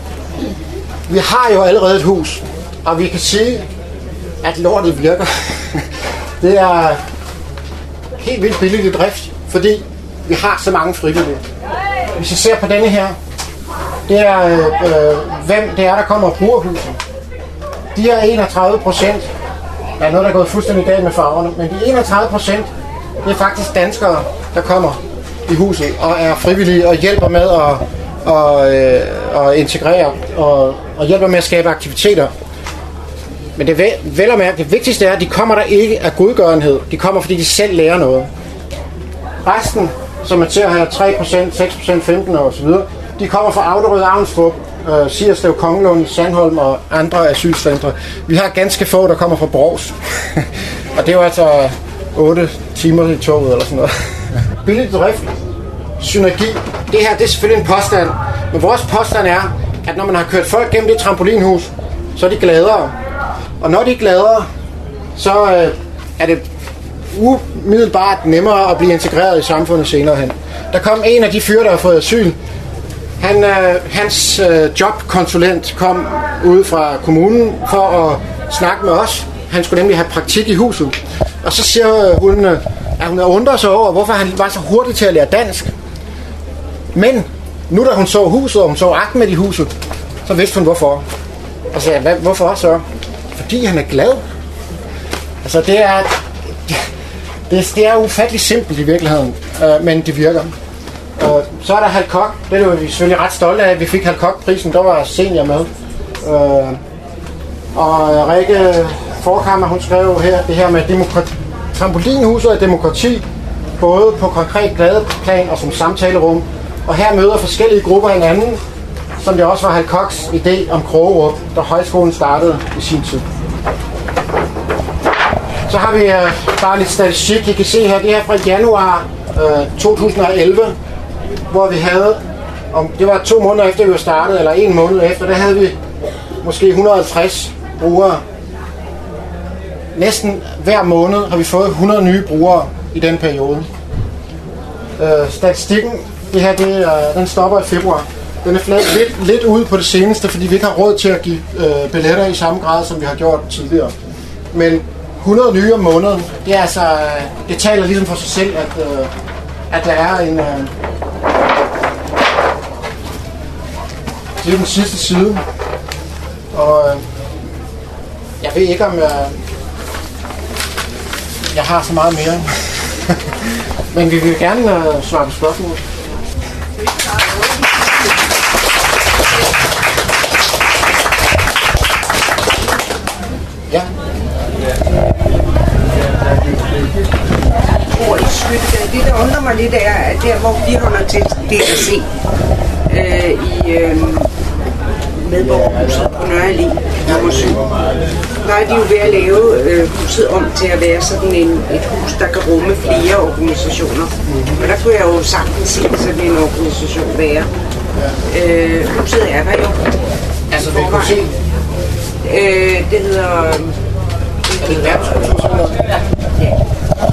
vi har jo allerede et hus, og vi kan sige, at lortet virker. Det er helt vildt billigt i drift, fordi vi har så mange frivillige. Hvis I ser på denne her, det er, øh, hvem det er, der kommer og bruger huset. De her enogtredive procent, der er noget, der er gået fuldstændig galt med farverne, men de enogtredive procent, det er faktisk danskere, der kommer i huset og er frivillige og hjælper med at, og, øh, og integrere og, og hjælper med at skabe aktiviteter. Men det vel, vel at mærke, det vigtigste er, at de kommer der ikke af godgørenhed. De kommer, fordi de selv lærer noget. Resten, som man ser her, tre procent, seks procent, femten procent og så videre, de kommer fra Auderød, Avnstrup, øh, Sierslev, Kongelund, Sandholm og andre asylcentre. Vi har ganske få, der kommer fra Brovs. Og det er jo altså otte timer i toget eller sådan noget. Billig drift, synergi. Det her, det er selvfølgelig en påstand. Men vores påstand er, at når man har kørt folk gennem det trampolinhus, så er de gladere. Og når de er gladere, så øh, er det umiddelbart nemmere at blive integreret i samfundet senere hen. Der kom en af de fyre, der har fået asyl. Han, øh, hans øh, jobkonsulent kom ude fra kommunen for at snakke med os. Han skulle nemlig have praktik i huset. Og så siger hun, at hun undrer sig over, hvorfor han var så hurtig til at lære dansk. Men nu da hun så huset, og hun så Ahmed i huset, så vidste hun hvorfor. Og så sagde jeg, hvorfor så? Fordi han er glad. Altså det er, det, det er ufattelig simpelt i virkeligheden, øh, men det virker. Og så er der Hal Koch. Det er vi selvfølgelig ret stolte af, at vi fik Hal Koch-prisen. Der var senior med. Øh, og Rikke Forkammer, hun skrev her det her med demokrati. Trampolinhuset er demokrati, både på konkret gladeplan og som samtalerum. Og her møder forskellige grupper hinanden, som det også var Hal Kochs idé om Krogerup, da højskolen startede i sin tid. Så har vi uh, bare lidt statistik. I kan se her, det her fra januar uh, to tusind og elleve, hvor vi havde, om det var to måneder efter vi var startet, eller en måned efter, der havde vi måske et hundrede og halvtreds brugere. Næsten hver måned har vi fået hundrede nye brugere i den periode. Uh, statistikken Det her, det, uh, den stopper i februar. Den er fladet lidt, lidt ud på det seneste, fordi vi ikke har råd til at give uh, billetter i samme grad, som vi har gjort tidligere. Men hundrede nye om måneden, det er altså, det taler ligesom for sig selv, at, uh, at der er en... Uh, det er den sidste side. Og uh, jeg ved ikke, om jeg, jeg har så meget mere. Men vi vil gerne uh, svare på spørgsmål. Ja. Det, der undrer mig lidt, er, at der, hvor vi holder til D L C øh, i øh, Medborgerhuset på Nørre Allé, nummer syv, der er de jo ved at lave øh, huset om til at være sådan en, et hus, der kan rumme flere organisationer. Og der kunne jeg jo sagtens se sådan en organisation være. Øh, huset er der jo. Altså, vi kunne se. Øh, det hedder... Er det verdenskulturcenteret? Ja. Ja.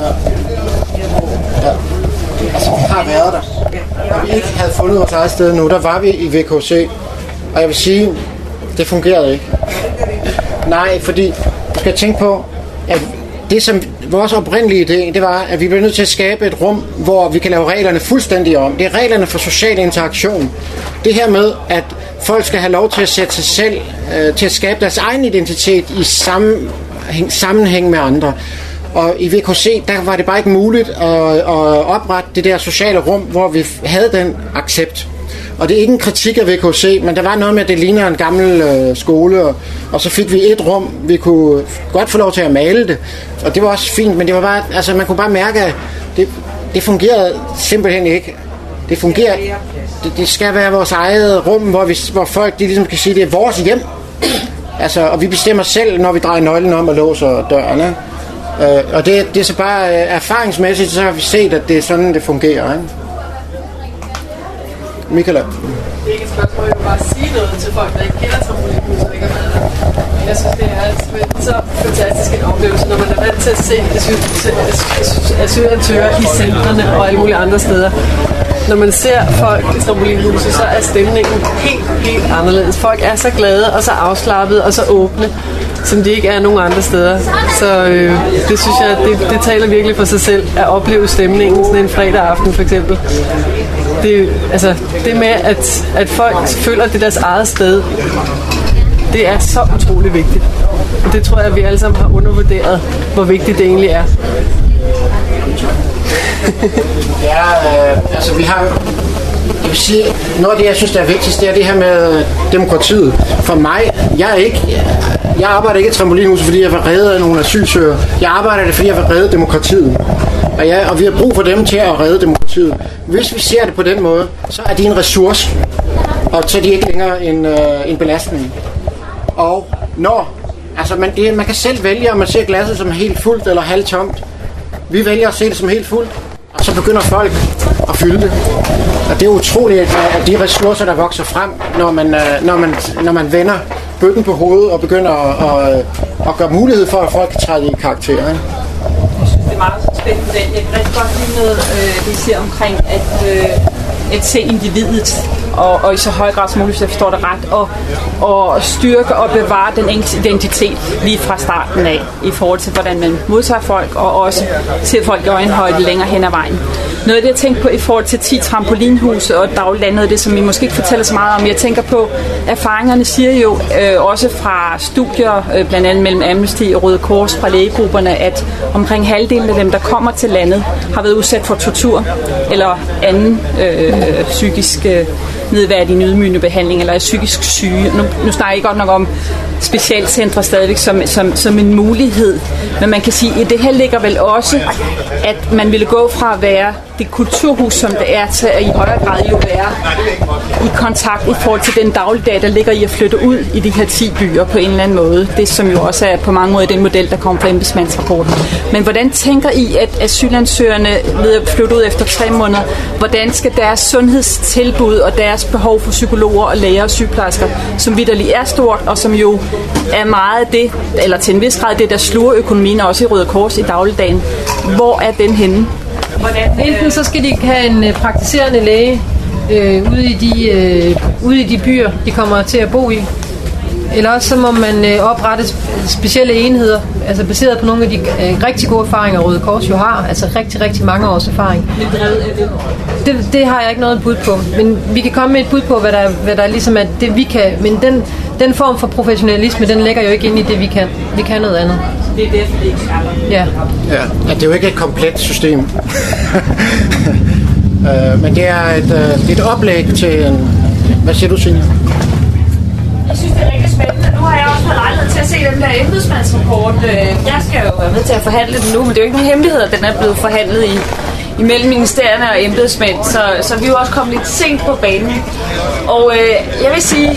Altså, vi har været der. Når vi ikke havde fundet vores eget sted nu, der var vi i V K C. Og jeg vil sige, det fungerede ikke. Nej, fordi du skal tænke på, at det som vores oprindelige idé, det var, at vi bliver nødt til at skabe et rum, hvor vi kan lave reglerne fuldstændig om. Det er reglerne for social interaktion. Det her med, at folk skal have lov til at sætte sig selv, øh, til at skabe deres egen identitet i sammenhæng, sammenhæng med andre. Og i V K C, der var det bare ikke muligt at, at oprette det der sociale rum, hvor vi havde den accept. Og det er ikke en kritik af V K C, men der var noget med, at det ligner en gammel øh, skole, og, og så fik vi et rum, vi kunne godt få lov til at male det, og det var også fint, men det var bare, altså man kunne bare mærke, at det, det fungerede simpelthen ikke. Det fungerer, det, det skal være vores eget rum, hvor, vi, hvor folk de ligesom kan sige, det er vores hjem. Altså, og vi bestemmer selv, når vi drejer nøglen om og låser dørene. Øh, og det, det er så bare øh, erfaringsmæssigt, så har vi set, at det er sådan, det fungerer. Ikke? Michaela. Det er ikke et spørgsmål, jeg vil bare sige noget til folk, der ikke kender trampolinhuset, ikke har været der. Jeg synes, det er så fantastisk en oplevelse, når man er vant til at se asylansøgere i centrene og alle mulige andre steder. Når man ser folk i trampolinhuset, så er stemningen helt, helt anderledes. Folk er så glade og så afslappede og så åbne, som de ikke er nogen andre steder. Så øh, det synes jeg, det, det taler virkelig for sig selv at opleve stemningen sådan en fredag aften for eksempel. Det, altså, det med, at, at folk føler, at det er deres eget sted, det er så utrolig vigtigt. Og det tror jeg, at vi alle sammen har undervurderet, hvor vigtigt det egentlig er. Ja, øh, altså vi har... Jeg vil sige, noget af det, jeg synes, der er vigtigst, det er det her med demokratiet. For mig, jeg er ikke... Jeg arbejder ikke i trampolinhuset, fordi jeg vil redde af nogle asylsøgere. Jeg arbejder det, fordi jeg vil redde demokratiet. Og, ja, og vi har brug for dem til at redde demokratiet. Hvis vi ser det på den måde, så er de en ressource. Og så er de ikke længere en, øh, en belastning. Og når... Altså, man, det, man kan selv vælge, om man ser glasset som helt fuldt eller halvtomt. Vi vælger at se det som helt fuldt. Og så begynder folk at fylde det. Og det er utroligt, at de ressourcer, der vokser frem, når man, når man, når man vender bøtten på hovedet og begynder at, at, at gøre mulighed for, at folk kan træde i karakter. Ikke? Jeg synes, det er meget spændende. Jeg kan rigtig godt lide noget, øh, det siger omkring at, øh, at se individet, og, og i så høj grad som muligt, hvis jeg forstår det ret, og, og styrke og bevare den enkeltes identitet lige fra starten af, i forhold til, hvordan man modtager folk, og også ser folk i øjenhøjde længere hen ad vejen. Noget af det, jeg tænker på i forhold til ti trampolinhuse og dagligdag, noget af det, som vi måske ikke fortæller så meget om. Jeg tænker på, erfaringerne siger jo øh, også fra studier, øh, blandt andet mellem Amnesty og Røde Kors fra lægegrupperne, at omkring halvdelen af dem, der kommer til landet, har været udsat for tortur eller anden øh, psykisk øh, nedværdigende ydmygende behandling, eller er psykisk syge. Nu, nu snakker jeg godt nok om specialcentre stadigvæk som, som, som en mulighed, men man kan sige, at det her ligger vel også, at man ville gå fra at være det kulturhus, som det er, til at i højere grad jo være i kontakt i forhold til den dagligdag, der ligger i at flytte ud i de her ti byer på en eller anden måde. Det som jo også er på mange måder den model, der kommer fra embedsmandsrapporten. Men hvordan tænker I, at asylansøgerne ved at flytte ud efter tre måneder, hvordan skal deres sundhedstilbud og deres behov for psykologer og læger og sygeplejersker, som vitterligt er stort, og som jo er meget af det, eller til en vis grad det, der sluger økonomien også i Røde Kors i dagligdagen, hvor er den henne? Hvordan, Enten så skal de have en øh, praktiserende læge øh, ude, i de, øh, ude i de byer, de kommer til at bo i. Eller også så må man øh, oprette specielle enheder, altså baseret på nogle af de øh, rigtig gode erfaringer, Røde Kors jo har, altså rigtig, rigtig mange års erfaring. Det, det har jeg ikke noget bud på, men vi kan komme med et bud på, hvad der, hvad der ligesom er det, vi kan, men den, den form for professionalisme, den ligger jo ikke inde i det, vi kan. Vi kan noget andet. Det er derfor, det ikke er. Ja. Ja, det er jo ikke et komplet system. uh, men det er et, uh, et oplæg til en... Hvad siger du, Signe? Jeg synes, det er rigtig spændende. Nu har jeg også fået lejlighed til at se den der embedsmandsrapport. Jeg skal jo være med til at forhandle den nu, men det er jo ikke nogen hemmelighed, at den er blevet forhandlet i, imellem ministerierne og embedsmænd, så, så vi er jo også kommet lidt sent på banen. Og øh, jeg vil sige,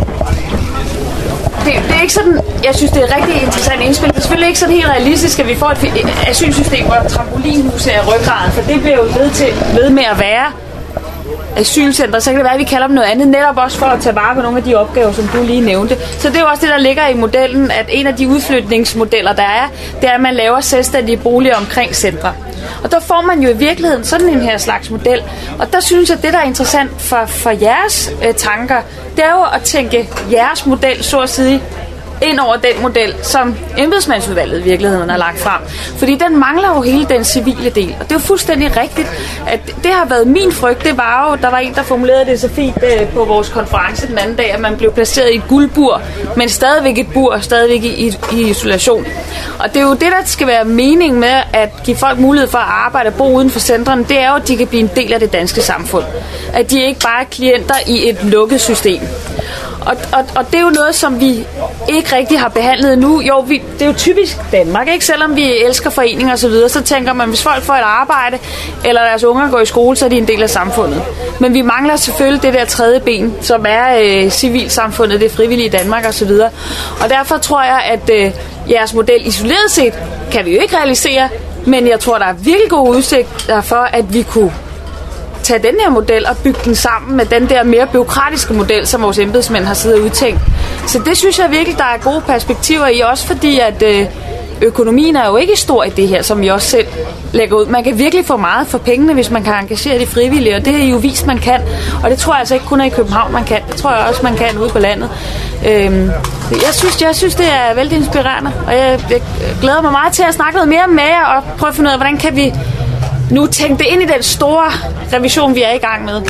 det, det er ikke sådan, jeg synes, det er et rigtig interessant indspil. Det er selvfølgelig ikke sådan helt realistisk, at vi får et asylsystem, hvor trampolinhus er ryggraden, for det bliver jo ved, til, ved med at være asylcentre, så kan det være, at vi kalder dem noget andet, netop også for at tage vare på nogle af de opgaver, som du lige nævnte. Så det er jo også det, der ligger i modellen, at en af de udflytningsmodeller, der er, det er, at man laver selvstændige boliger omkring centre. Og der får man jo i virkeligheden sådan en her slags model. Og der synes jeg, at det, der er interessant for, for jeres øh, tanker, det er jo at tænke jeres model, så at sige, ind over den model, som embedsmandsudvalget i virkeligheden har lagt frem. Fordi den mangler jo hele den civile del. Og det er jo fuldstændig rigtigt, at det har været min frygt. Det var jo, der var en, der formulerede det så fint øh, på vores konference den anden dag, at man blev placeret i et guldbur, men stadigvæk et bur, stadigvæk i, i, i isolation. Og det er jo det, der skal være mening med at give folk mulighed for at arbejde og bo uden for centrene. Det er jo, at de kan blive en del af det danske samfund. At de ikke bare er klienter i et lukket system. Og, og, og det er jo noget, som vi ikke rigtig har behandlet nu. Jo, vi, det er jo typisk Danmark, ikke? Selvom vi elsker foreninger og så videre, så tænker man, hvis folk får et arbejde, eller deres unger går i skole, så er de en del af samfundet. Men vi mangler selvfølgelig det der tredje ben, som er øh, civilsamfundet, det frivillige Danmark og så videre. Og derfor tror jeg, at øh, jeres model isoleret set kan vi jo ikke realisere, men jeg tror, der er virkelig gode udsigter for, at vi kunne tage den her model og bygge den sammen med den der mere bureaukratiske model, som vores embedsmænd har siddet og udtænkt. Så det synes jeg virkelig, der er gode perspektiver i, også fordi at øh, økonomien er jo ikke stor i det her, som vi også selv lægger ud. Man kan virkelig få meget for pengene, hvis man kan engagere de frivillige, og det er jo vist, man kan. Og det tror jeg altså ikke kun er i København, man kan. Det tror jeg også, man kan ude på landet. Øhm, jeg, synes, jeg synes, det er vældig inspirerende, og jeg, jeg glæder mig meget til at snakke noget mere med jer og prøve at finde ud af, hvordan kan vi nu tænk det ind i den store revision, vi er i gang med.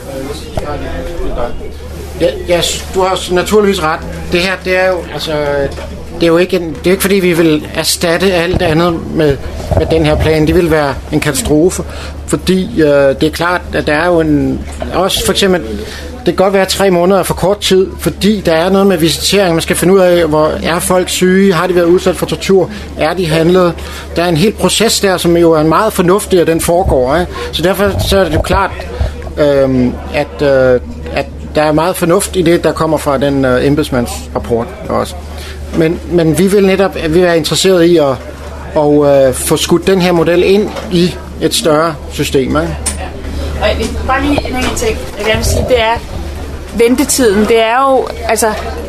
Ja, ja, du har naturligvis ret. Det her, det er jo, altså, det er jo ikke, en, det er ikke fordi, vi vil erstatte alt andet med, med den her plan. Det vil være en katastrofe, fordi øh, det er klart, at der er jo en, også for eksempel, det kan godt være tre måneder for kort tid, fordi der er noget med visitering. Man skal finde ud af, hvor er folk syge, har de været udsat for tortur, er de handlet. Der er en hel proces der, som jo er meget fornuftig, at den foregår. Ikke? Så derfor så er det jo klart, øhm, at, øh, at der er meget fornuft i det, der kommer fra den øh, embedsmandsrapport også. Men, men vi vil netop vi er interesseret i at og, øh, få skudt den her model ind i et større system. Ikke? Og jeg vil bare lige en enkelt ting, jeg gerne vil sige, det er ventetiden. Det er jo, altså,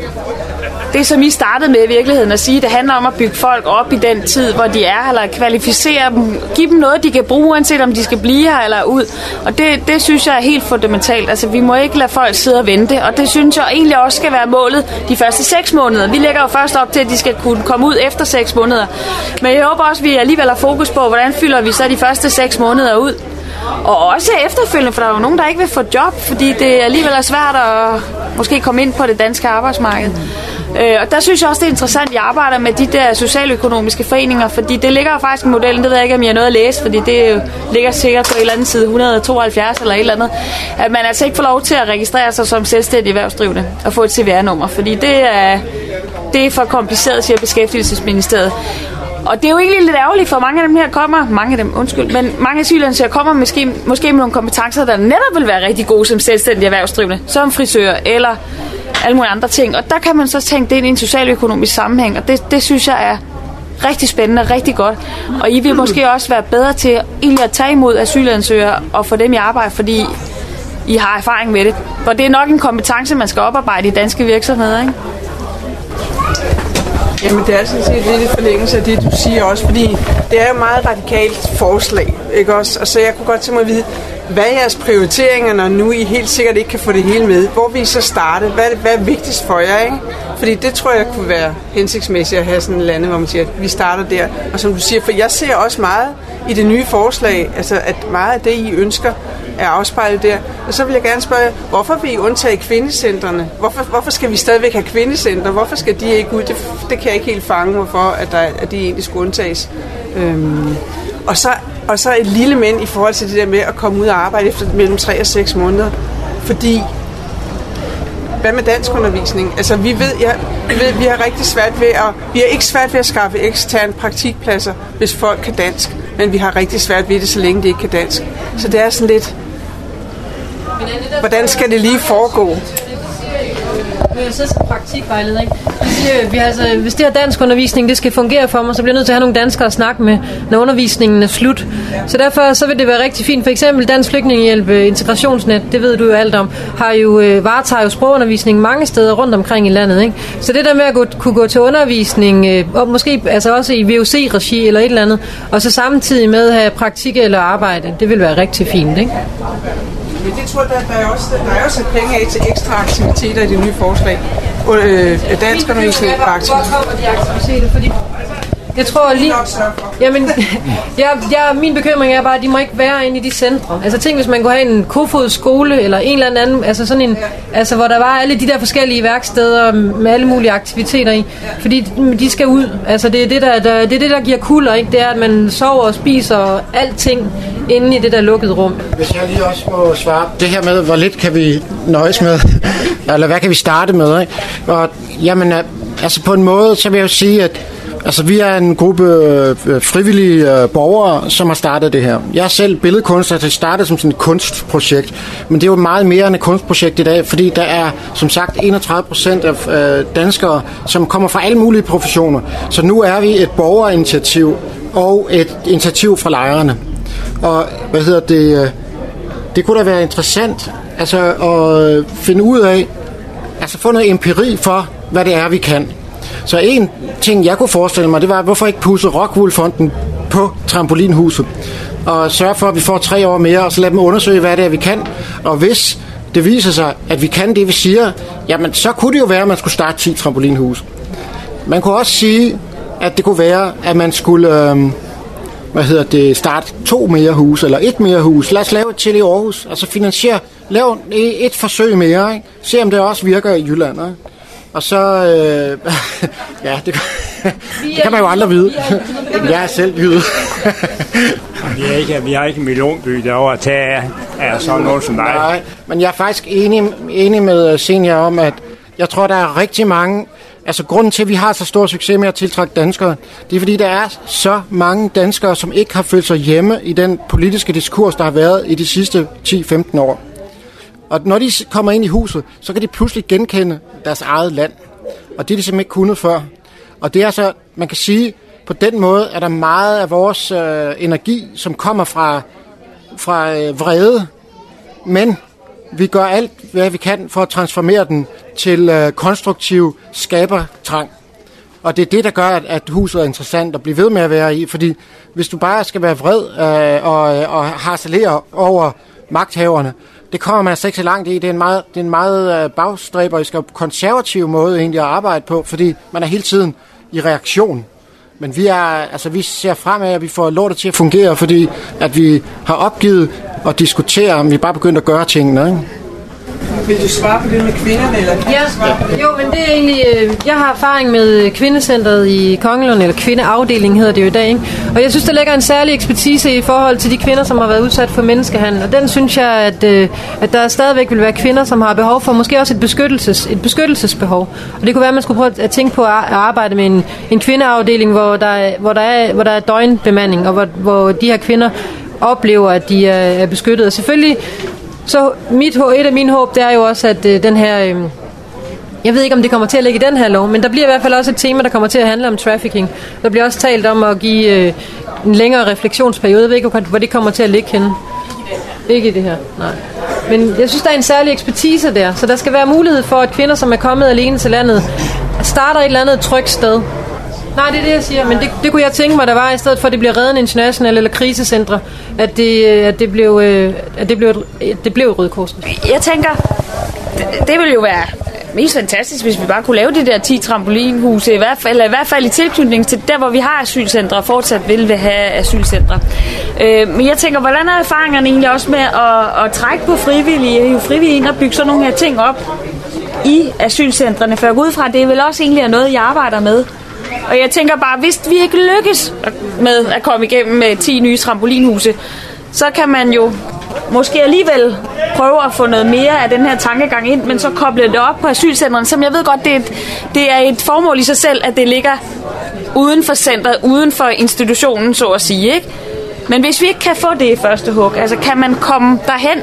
det som I startede med i virkeligheden at sige, det handler om at bygge folk op i den tid, hvor de er, eller kvalificere dem, give dem noget, de kan bruge, uanset om de skal blive her eller ud. Og det, det synes jeg er helt fundamentalt. Altså, vi må ikke lade folk sidde og vente, og det synes jeg egentlig også skal være målet de første seks måneder. Vi lægger jo først op til, at de skal kunne komme ud efter seks måneder. Men jeg håber også, at vi alligevel har fokus på, hvordan fylder vi så de første seks måneder ud. Og også efterfølgende, for der er jo nogen, der ikke vil få job, fordi det alligevel er svært at måske komme ind på det danske arbejdsmarked. Øh, og der synes jeg også, det er interessant, at jeg arbejder med de der socialøkonomiske foreninger, fordi det ligger jo faktisk i modellen, det ved jeg ikke, om jeg har noget at læse, fordi det ligger sikkert på et eller andet side et hundrede og tooghalvfjerds eller et eller andet, at man altså ikke får lov til at registrere sig som selvstændig erhvervsdrivende og få et C V R-nummer, fordi det er, det er for kompliceret, siger Beskæftigelsesministeriet. Og det er jo egentlig lidt ærgerligt, for mange af dem her kommer, mange af dem, undskyld, men mange asylansøgere kommer måske, måske med nogle kompetencer, der netop vil være rigtig gode som selvstændige erhvervsdrivende, som frisør eller alle mulige andre ting. Og der kan man så tænke det ind i en socialøkonomisk sammenhæng, og det, det synes jeg er rigtig spændende og rigtig godt. Og I vil måske også være bedre til egentlig at tage imod asylansøgere og få dem i arbejde, fordi I har erfaring med det. For det er nok en kompetence, man skal oparbejde i danske virksomheder, ikke? Jamen det er sådan set lidt i forlængelse af det, du siger også, fordi det er jo meget radikalt forslag, ikke også? Og så jeg kunne godt tænke mig at vide, hvad er jeres prioriteringer, når nu I helt sikkert ikke kan få det hele med? Hvor vil I så starte? Hvad er, hvad er vigtigst for jer, ikke? Fordi det tror jeg kunne være hensigtsmæssigt at have sådan et lande, hvor man siger, at vi starter der. Og som du siger, for jeg ser også meget i det nye forslag, altså at meget af det, I ønsker, er afspejlet der. Og så vil jeg gerne spørge jer, hvorfor vil I undtage kvindecentrene? Hvorfor, hvorfor skal vi stadigvæk have kvindecenter? Hvorfor skal de ikke ud? Det, det kan jeg ikke helt fange, hvorfor at, der, at de egentlig skulle undtages. Øhm, og, så, og så et lille men i forhold til det der med at komme ud og arbejde efter mellem tre og seks måneder. Fordi, hvad med danskundervisning? Altså vi ved, ja, vi ved, vi har rigtig svært ved at, vi har ikke svært ved at skaffe eksterne praktikpladser, hvis folk kan dansk. Men vi har rigtig svært ved det, så længe de ikke kan dansk. Så det er sådan lidt, hvordan skal det lige foregå? Jeg sidder som praktikvejleder, ikke? Siger, vi har, altså, hvis det her danskundervisning det skal fungere for mig, så bliver jeg nødt til at have nogle danskere at snakke med, når undervisningen er slut. Så derfor så vil det være rigtig fint. For eksempel Dansk Flygtningehjælp Integrationsnet, det ved du jo alt om, har jo øh, varetager jo sprogundervisning mange steder rundt omkring i landet, ikke? Så det der med at gå, kunne gå til undervisning, øh, og måske altså også i V O C-regi eller et eller andet, og så samtidig med have praktik eller arbejde, det vil være rigtig fint, ikke? Men det tror jeg, der, der er også, der er også et penge af til ekstra aktiviteter i det nye forslag. Øh, danskundervisning og aktiviteter. Hvor kommer de aktiviteter? Fordi jeg tror lige... Jamen, jeg, jeg, min bekymring er bare, at de må ikke være inde i de centre. Altså tænk, hvis man kunne have en Kofods skole, eller en eller anden, altså sådan en, altså hvor der var alle de der forskellige værksteder med alle mulige aktiviteter i. Fordi de skal ud. Altså det er det, der, der, det, er det, der giver kulder, ikke? Det er, at man sover og spiser alting inde i det der lukkede rum. Hvis jeg lige også må svare, det her med, hvor lidt kan vi nøjes med, eller hvad kan vi starte med, ikke? Og jamen, altså på en måde, så vil jeg jo sige, at altså, vi er en gruppe øh, frivillige øh, borgere, som har startet det her. Jeg er selv billedkunstner, det startede som sådan et kunstprojekt, men det er jo meget mere end et kunstprojekt i dag, fordi der er, som sagt, enogtredive procent af øh, danskere, som kommer fra alle mulige professioner. Så nu er vi et borgerinitiativ og et initiativ fra lejrene. Og hvad hedder det? Øh, det kunne da være interessant altså, at finde ud af, altså få noget empiri for, hvad det er, vi kan. Så en ting, jeg kunne forestille mig, det var, hvorfor ikke pudse Rockwool-fonden på trampolinhuset, og sørge for, at vi får tre år mere, og så lade dem undersøge, hvad det er, vi kan. Og hvis det viser sig, at vi kan det, vi siger, jamen så kunne det jo være, at man skulle starte ti trampolinhus. Man kunne også sige, at det kunne være, at man skulle øh, hvad hedder det, starte to mere hus, eller et mere hus. Lad os lave et til i Aarhus, altså finansiere, lave et forsøg mere, ikke? Se om det også virker i Jylland, ikke? Og så, øh, ja, det, det kan man jo aldrig vide. Jeg er selv jyde. vi, er ikke, vi har ikke en millionby derovre at tage af, af sådan noget som dig. Nej, men jeg er faktisk enig, enig med Senior om, at jeg tror, der er rigtig mange, altså grunden til, at vi har så stor succes med at tiltrække danskere, det er fordi, der er så mange danskere, som ikke har følt sig hjemme i den politiske diskurs, der har været i de sidste ti til femten år. Og når de kommer ind i huset, så kan de pludselig genkende deres eget land. Og det er de simpelthen ikke kunnet før. Og det er så, man kan sige, på den måde er der meget af vores øh, energi, som kommer fra, fra øh, vrede. Men vi gør alt, hvad vi kan for at transformere den til øh, konstruktiv skabertrang. Og det er det, der gør, at, at huset er interessant at blive ved med at være i. Fordi hvis du bare skal være vred øh, og, og harcelere over magthaverne, det kommer man altså ikke så langt i. Det er en meget, det er en meget bagstræberisk og konservativ måde egentlig at arbejde på, fordi man er hele tiden i reaktion. Men vi, er, altså, vi ser fremad, at vi får lortet til at fungere, fordi at vi har opgivet at diskutere, om vi bare begynder at gøre tingene, ikke? Vil du svare på det med kvinderne? Eller ja, jo, men det er egentlig... Øh, jeg har erfaring med kvindecentret i Kongelund, eller kvindeafdelingen hedder det jo i dag, ikke? Og jeg synes, der ligger en særlig ekspertise i forhold til de kvinder, som har været udsat for menneskehandel. Og den synes jeg, at, øh, at der stadigvæk vil være kvinder, som har behov for måske også et, beskyttelses, et beskyttelsesbehov. Og det kunne være, at man skulle prøve at tænke på at arbejde med en, en kvindeafdeling, hvor der, er, hvor, der er, hvor der er døgnbemanding, og hvor, hvor de her kvinder oplever, at de er, er beskyttet. Og selvfølgelig... Så mit, et af mine håb, det er jo også, at øh, den her... Øh, jeg ved ikke, om det kommer til at ligge i den her lov, men der bliver i hvert fald også et tema, der kommer til at handle om trafficking. Der bliver også talt om at give øh, en længere refleksionsperiode. Jeg ved ikke, hvor det kommer til at ligge henne. Ikke i det her, nej. Men jeg synes, der er en særlig ekspertise der, så der skal være mulighed for, at kvinder, som er kommet alene til landet, starter et eller andet trygt sted, Nej, det er det, jeg siger, men det, det kunne jeg tænke mig, der var, i stedet for, at det bliver Reden International eller krisecentre, at det, at det blev, at det blev, det blev Røde Kors. Jeg tænker, det, det ville jo være mest fantastisk, hvis vi bare kunne lave de der ti trampolinhuse, i hvert fald, eller i hvert fald i tilknytning til der, hvor vi har asylcentre, og fortsat vil vi have asylcentre. Øh, men jeg tænker, hvordan er erfaringerne egentlig også med at, at trække på frivillige, jo frivillige ind og bygge sådan nogle her ting op i asylcentrene, for jeg går ud fra, at det vel også egentlig er noget, jeg arbejder med. Og jeg tænker bare, hvis vi ikke lykkes med at komme igennem med ti nye trampolinhuse, så kan man jo måske alligevel prøve at få noget mere af den her tankegang ind, men så koble det op på asylcentrene, som jeg ved godt, det er, et, det er et formål i sig selv, at det ligger uden for centret, uden for institutionen, så at sige, ikke? Men hvis vi ikke kan få det i første hug, altså kan man komme derhen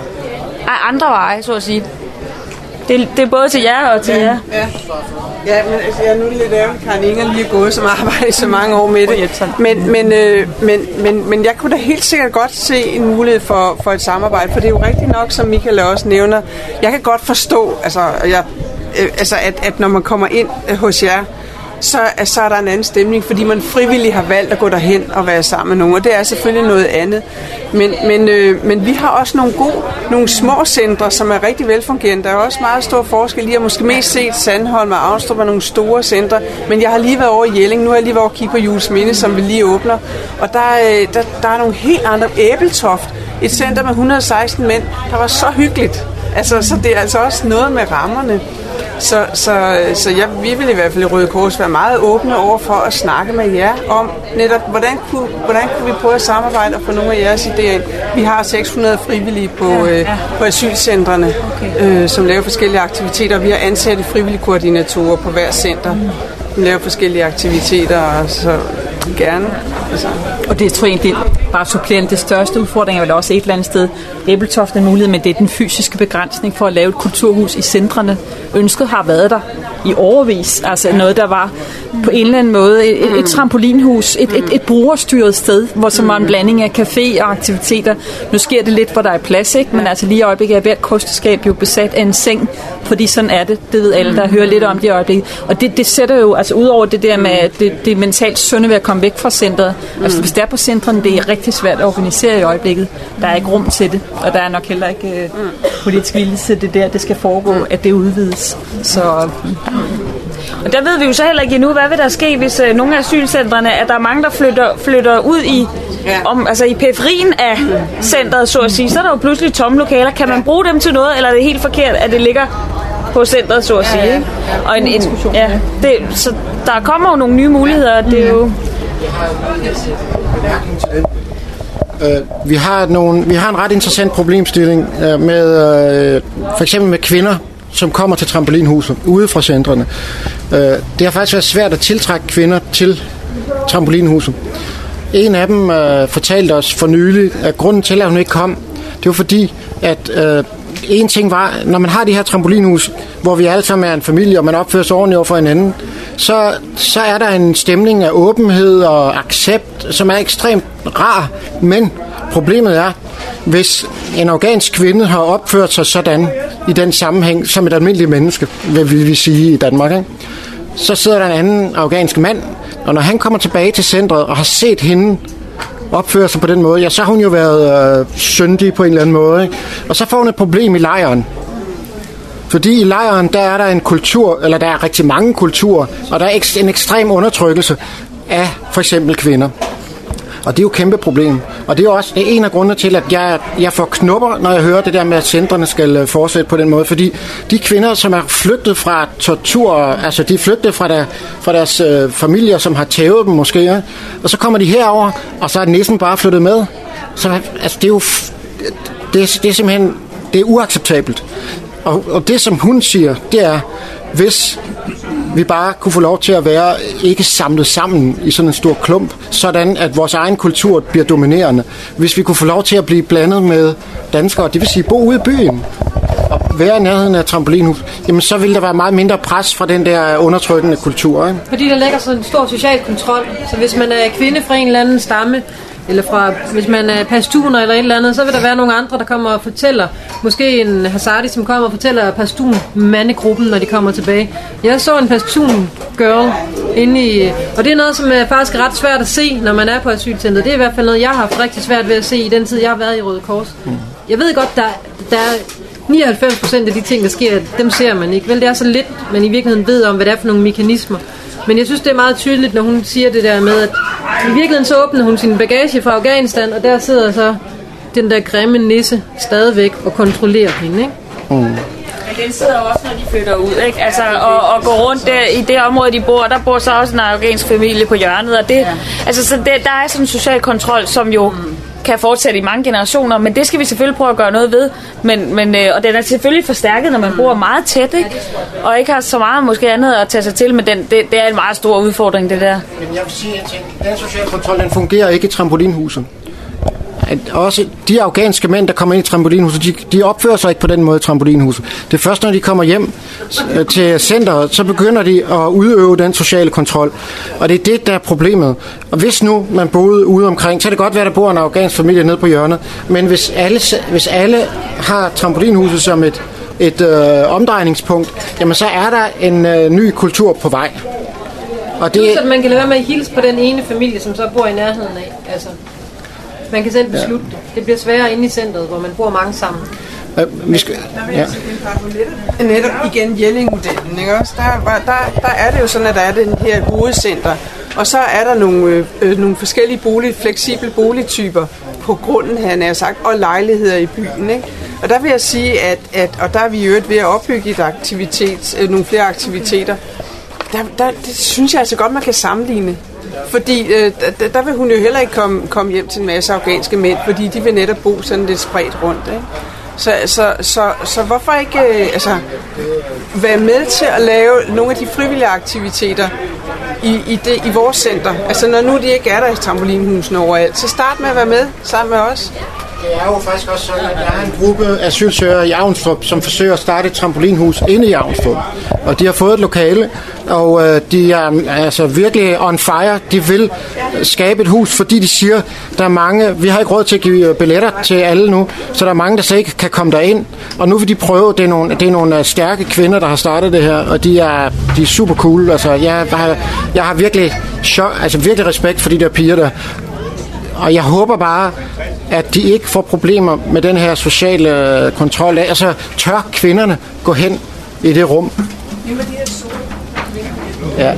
af andre veje, så at sige. Det, det er både til jer og til ja, jer. Ja. Ja, men altså, jeg er nu lidt ærgerlig, Karen Inger lige er gået, som arbejder i så mange år med det. Men, men, øh, men, men, men jeg kunne da helt sikkert godt se en mulighed for, for et samarbejde, for det er jo rigtigt nok, som Michael også nævner. Jeg kan godt forstå, altså, jeg, øh, altså at, at når man kommer ind øh, hos jer, så, så er der en anden stemning, fordi man frivilligt har valgt at gå derhen og være sammen med nogen, og det er selvfølgelig noget andet. Men, men, øh, men vi har også nogle gode, nogle små centre, som er rigtig velfungerende. Der er også meget stor forskel. Jeg har måske mest set Sandholm og Avnstrup og nogle store centre, men jeg har lige været over i Jelling. Nu har jeg lige været over at kigge på Juelsminde, som vi lige åbner. Og der, der, der er nogle helt andre. Æbeltoft, et center med et hundrede og seksten mænd, der var så hyggeligt. Altså, så det er altså også noget med rammerne. Så, så, så jeg, vi vil i hvert fald i Røde Kors være meget åbne over for at snakke med jer om netop, hvordan kunne, hvordan kunne vi prøve at samarbejde og få nogle af jeres idéer ind. Vi har seks hundrede frivillige på, ja, ja. Øh, på asylcentrene, okay. øh, som laver forskellige aktiviteter. Vi har ansatte frivillige koordinatorer på hver center, mm. som laver forskellige aktiviteter, og så gerne. Altså. Og det tror jeg, det er bare supplerende. Det største udfordring er vel også et eller andet sted. Æbeltoft er en mulighed, men det er den fysiske begrænsning for at lave et kulturhus i centrene. Ønsket har været der i årevis. Altså noget, der var på en eller anden måde et, et, et trampolinhus, et, et, et brugerstyret sted, hvor som var en blanding af café og aktiviteter. Nu sker det lidt, hvor der er plads, ikke? Men altså lige i øjeblikket er hvert kosteskab jo besat af en seng, fordi sådan er det. Det ved alle, der hører lidt om det i øjeblikket. Og det, det sætter jo, altså ud over det der med det, det mentalt sunde ved at komme væk fra centret. Altså hvis det er på centrene, det er rigtig svært at organisere i øjeblikket. Der er ikke rum til det, og der er nok heller ikke øh, politisk vilje til det der, det skal foregå, at det udvides. Så, og der ved vi jo så heller ikke endnu, hvad vil der ske, hvis øh, nogle af asylcentrene, at der er mange, der flytter, flytter ud i, om, altså i periferien af centret, så at sige. Så er der jo pludselig tomme lokaler. Kan man bruge dem til noget, eller er det helt forkert, at det ligger på centret, så at sige? Ja, ja. Og en, en, ja, det, så der kommer jo nogle nye muligheder, det er jo... Uh, vi har nogle, vi har en ret interessant problemstilling uh, med uh, for eksempel med kvinder, som kommer til trampolinhuset ude fra centrene. Uh, det har faktisk været svært at tiltrække kvinder til trampolinhuset. En af dem uh, fortalte os for nylig, at grunden til, at hun ikke kom, det var fordi, at uh, en ting var, når man har de her trampolinhus, hvor vi alle sammen er en familie, og man opfører sig ordentligt over for hinanden, så, så er der en stemning af åbenhed og accept, som er ekstremt rar. Men problemet er, hvis en afghansk kvinde har opført sig sådan i den sammenhæng, som et almindeligt menneske, vil vi sige i Danmark, ikke? Så sidder der en anden afghansk mand, og når han kommer tilbage til centret og har set hende opføre sig på den måde, ja, så har hun jo været øh, syndig på en eller anden måde, ikke? Og så får hun et problem i lejren. Fordi i lejren, der er der en kultur, eller der er rigtig mange kulturer, og der er en ekstrem undertrykkelse af for eksempel kvinder. Og det er jo et kæmpe problem. Og det er jo også det er en af grundene til, at jeg, jeg får knupper, når jeg hører det der med, at centrene skal fortsætte på den måde. Fordi de kvinder, som er flygtet fra tortur, altså de er flygtet fra, der, fra deres øh, familier, som har tævet dem måske, ja? Og så kommer de herover, og så er næsten bare flyttet med. Så altså, det er jo det er, det er simpelthen det er uacceptabelt. Og, og det, som hun siger, det er, hvis vi bare kunne få lov til at være ikke samlet sammen i sådan en stor klump, sådan at vores egen kultur bliver dominerende. Hvis vi kunne få lov til at blive blandet med danskere, det vil sige bo ude i byen og være i nærheden af trampolinhus, jamen så ville der være meget mindre pres fra den der undertrykkende kultur, ikke? Fordi der ligger sådan en stor social kontrol, så hvis man er kvinde fra en eller anden stamme, eller fra, hvis man er pastuner eller et eller andet, så vil der være nogle andre, der kommer og fortæller måske en Hazardi, som kommer og fortæller Pashtun-mandegruppen, når de kommer tilbage. Jeg så en Pashtun-girl inde i... Og det er noget, som er faktisk ret svært at se, når man er på asylcentret. Det er i hvert fald noget, jeg har haft rigtig svært ved at se i den tid, jeg har været i Røde Kors. Jeg ved godt, der, der er nioghalvfems procent af de ting, der sker, dem ser man ikke. Vel, det er så lidt, man i virkeligheden ved om, hvad det er for nogle mekanismer. Men jeg synes, det er meget tydeligt, når hun siger det der med, at i virkeligheden så åbner hun sin bagage fra Afghanistan, og der sidder så den der grimme nisse stadigvæk og kontrollerer hende, ikke? Mm. Men den sidder jo også, når de flytter ud, ikke? Altså, og, og går rundt der, i det område, de bor, der bor så også en afghansk familie på hjørnet, og det, ja. altså, så det, der er sådan en social kontrol, som jo mm. kan fortsætte i mange generationer, men det skal vi selvfølgelig prøve at gøre noget ved, men, men, øh, og den er selvfølgelig forstærket, når man bor meget tæt, ikke? Og ikke har så meget måske andet at tage sig til, men den, det, det er en meget stor udfordring, det der. Men jeg vil sige en ting, den sociale kontrol, den fungerer ikke i trampolinhuset. At også de afghanske mænd, der kommer ind i trampolinhuset, de, de opfører sig ikke på den måde i trampolinhuset. Det er først, når de kommer hjem til centret, så begynder de at udøve den sociale kontrol. Og det er det, der er problemet. Og hvis nu man boede ude omkring, så er det godt være, der bor en afghansk familie nede på hjørnet. Men hvis alle, hvis alle har trampolinhuset som et, et øh, omdrejningspunkt, jamen så er der en øh, ny kultur på vej. Og det er, man kan lade være med at hilse på den ene familie, som så bor i nærheden af. Altså. Man kan selv beslutte det. Det bliver sværere inde i centret, hvor man bor mange sammen. Ja, vi skal, ja. Netop igen Jelling-modellen, ikke også? Der, der, der er det jo sådan, at der er den her hovedcenter, og så er der nogle, øh, nogle forskellige bolig, fleksible boligtyper på grunden, han har sagt, og lejligheder i byen, ikke? Og der vil jeg sige, at, at og der er vi jo ved at opbygge et aktivitet, øh, nogle flere aktiviteter. Der, der, det synes jeg altså godt, man kan sammenligne. Fordi øh, der, der vil hun jo heller ikke komme, komme hjem til en masse afghanske mænd, fordi de vil netop bo sådan lidt spredt rundt, ikke? Så, så, så, så hvorfor ikke øh, altså, være med til at lave nogle af de frivillige aktiviteter i, i, det, i vores center? Altså når nu de ikke er der i trampolinhusene overalt, så start med at være med sammen med os. Det er jo faktisk også sådan, at der er en gruppe asylsøgere i Avnstrup, som forsøger at starte et trampolinhus inde i Avnstrup. Og de har fået et lokale, og øh, de er altså virkelig on fire. De vil skabe et hus, fordi de siger, der er mange, vi har ikke råd til at give billetter til alle nu, så der er mange, der så ikke kan komme derind. Og nu vil de prøve, det er nogle, det er nogle stærke kvinder, der har startet det her, og de er, de er super cool. Altså, jeg har, jeg har virkelig, chok, altså virkelig respekt for de der piger der. Og jeg håber bare, at de ikke får problemer med den her sociale kontrol. Altså, tør kvinderne gå hen i det rum? Ja.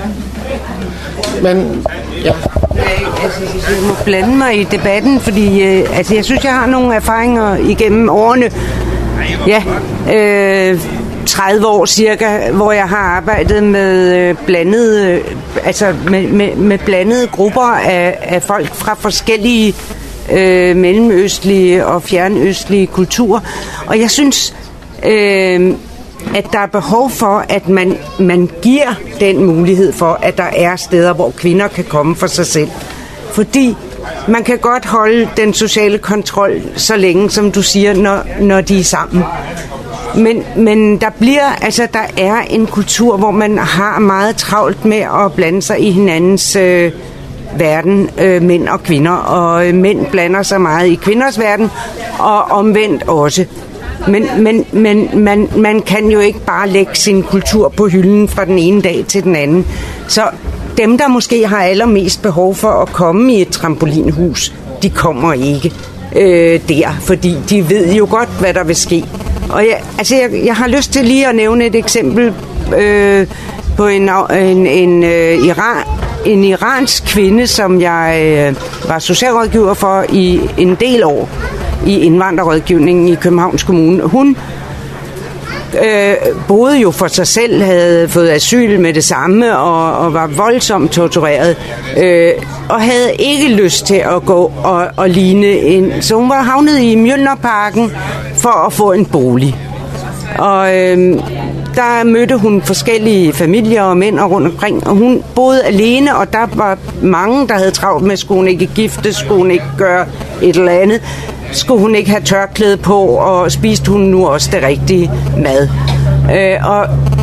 Men, ja. Altså, jeg må blande mig i debatten, fordi øh, altså, jeg synes, jeg har nogle erfaringer igennem årene. Ja, øh, tredive år cirka, hvor jeg har arbejdet med øh, blandede, øh, altså med, med, med blandede grupper af, af folk fra forskellige øh, mellemøstlige og fjernøstlige kulturer. Og jeg synes, øh, at der er behov for, at man, man giver den mulighed for, at der er steder, hvor kvinder kan komme for sig selv. Fordi man kan godt holde den sociale kontrol så længe, som du siger, når, når de er sammen. Men, men der bliver, altså der er en kultur, hvor man har meget travlt med at blande sig i hinandens øh, verden, øh, mænd og kvinder. Og øh, mænd blander sig meget i kvinders verden, og omvendt også. Men, men, men man, man kan jo ikke bare lægge sin kultur på hylden fra den ene dag til den anden. Så dem, der måske har allermest behov for at komme i et trampolinhus, de kommer ikke øh, der, fordi de ved jo godt, hvad der vil ske. Og jeg, altså jeg, jeg har lyst til lige at nævne et eksempel øh, på en, en, en, øh, Iran, en iransk kvinde, som jeg øh, var socialrådgiver for i en del år i indvandrerrådgivningen i Københavns Kommune. Hun øh, boede jo for sig selv, havde fået asyl med det samme og, og var voldsomt tortureret øh, og havde ikke lyst til at gå og, og ligne en. Så hun var havnet i Mjølnerparken for at få en bolig. Og øh, der mødte hun forskellige familier og mænd rundt omkring, og hun boede alene, og der var mange, der havde travlt med, skulle hun ikke gifte, skulle hun ikke gøre et eller andet, skulle hun ikke have tørklæde på, og spiste hun nu også det rigtige mad. Øh, og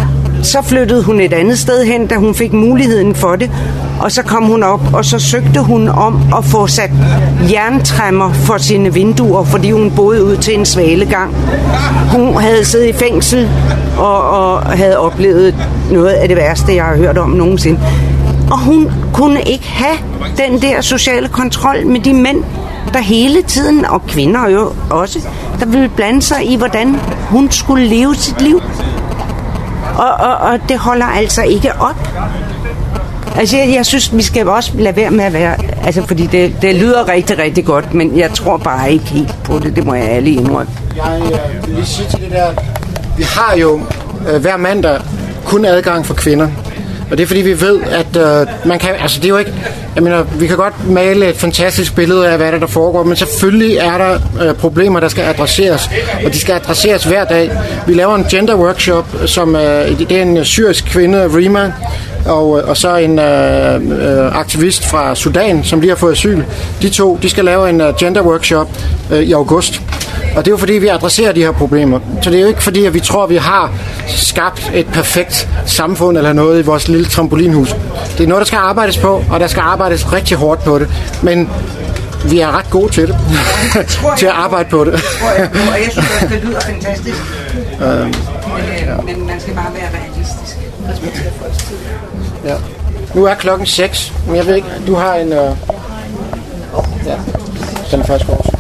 Så flyttede hun et andet sted hen, da hun fik muligheden for det. Og så kom hun op, og så søgte hun om at få sat jerntræmmer for sine vinduer, fordi hun boede ud til en svalegang. Hun havde siddet i fængsel og, og havde oplevet noget af det værste, jeg har hørt om nogensinde. Og hun kunne ikke have den der sociale kontrol med de mænd, der hele tiden, og kvinder jo også, der ville blande sig i, hvordan hun skulle leve sit liv. Og, og, og det holder altså ikke op. Altså, jeg, jeg synes, vi skal også lade være med at være... Altså, fordi det, det lyder rigtig, rigtig godt, men jeg tror bare ikke helt på det. Det må jeg ærligt indrømme. Jeg øh, vil lige sige til det der... Vi har jo øh, hver mandag kun adgang for kvinder. Og det er fordi, vi ved, at øh, man kan... Altså, det er jo ikke... Jeg mener, vi kan godt male et fantastisk billede af, hvad der, der foregår, men selvfølgelig er der øh, problemer, der skal adresseres, og de skal adresseres hver dag. Vi laver en gender workshop, som øh, det er en syrisk kvinde, Rima, og, og så en øh, øh, aktivist fra Sudan, som lige har fået asyl. De to, de skal lave en uh, gender workshop øh, i august. Og det er jo fordi, vi adresserer de her problemer. Så det er jo ikke fordi, at vi tror, at vi har skabt et perfekt samfund eller noget i vores lille trampolinhus. Det er noget, der skal arbejdes på, og der skal arbejdes rigtig hårdt på det. Men vi er ret gode til det. til at arbejde på det. Tror jeg, og jeg synes også, det lyder fantastisk. øhm, men, men man skal bare være realistisk. Respektere folks tid. Ja. Nu er klokken seks, men jeg ved ikke, du har en... Øh... Ja, den er først vores.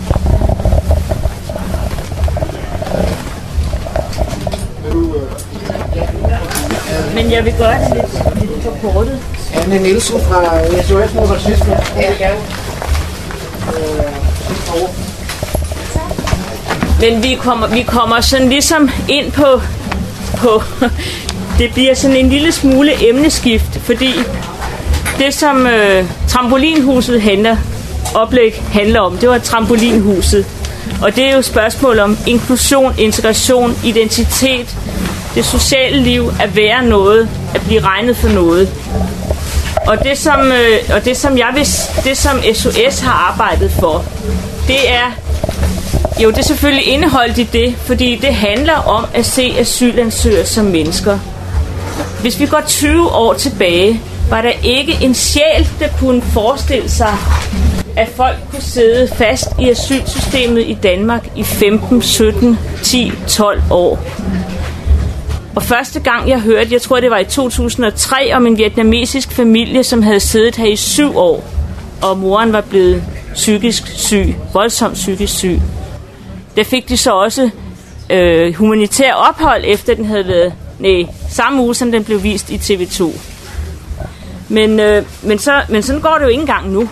Men jeg vil gøre det lidt, lidt forkortet. Anne Nielsen fra S O S mod racisme. Jeg vil gerne øh, Men vi kommer, vi kommer sådan ligesom ind på, på det bliver sådan en lille smule emneskift, fordi det som øh, trampolinhuset handler, oplæg handler om, det var trampolinhuset. Og det er jo et spørgsmål om inklusion, integration, identitet, det sociale liv, at være noget, at blive regnet for noget. Og det som, øh, og det som jeg vil, det som S O S har arbejdet for, det er jo det er selvfølgelig indeholdt i det, fordi det handler om at se asylansøgere som mennesker. Hvis vi går tyve år tilbage, var der ikke en sjæl, der kunne forestille sig, at folk kunne sidde fast i asylsystemet i Danmark i femten, sytten, ti, tolv år. Og første gang jeg hørte, jeg tror det var i to tusind og tre, om en vietnamesisk familie, som havde siddet her i syv år, og moren var blevet psykisk syg, voldsomt psykisk syg. Der fik de så også øh, humanitær ophold, efter den havde været, nej, samme uge, som den blev vist i T V to. Men, øh, men, så, men sådan går det jo ikke engang nu.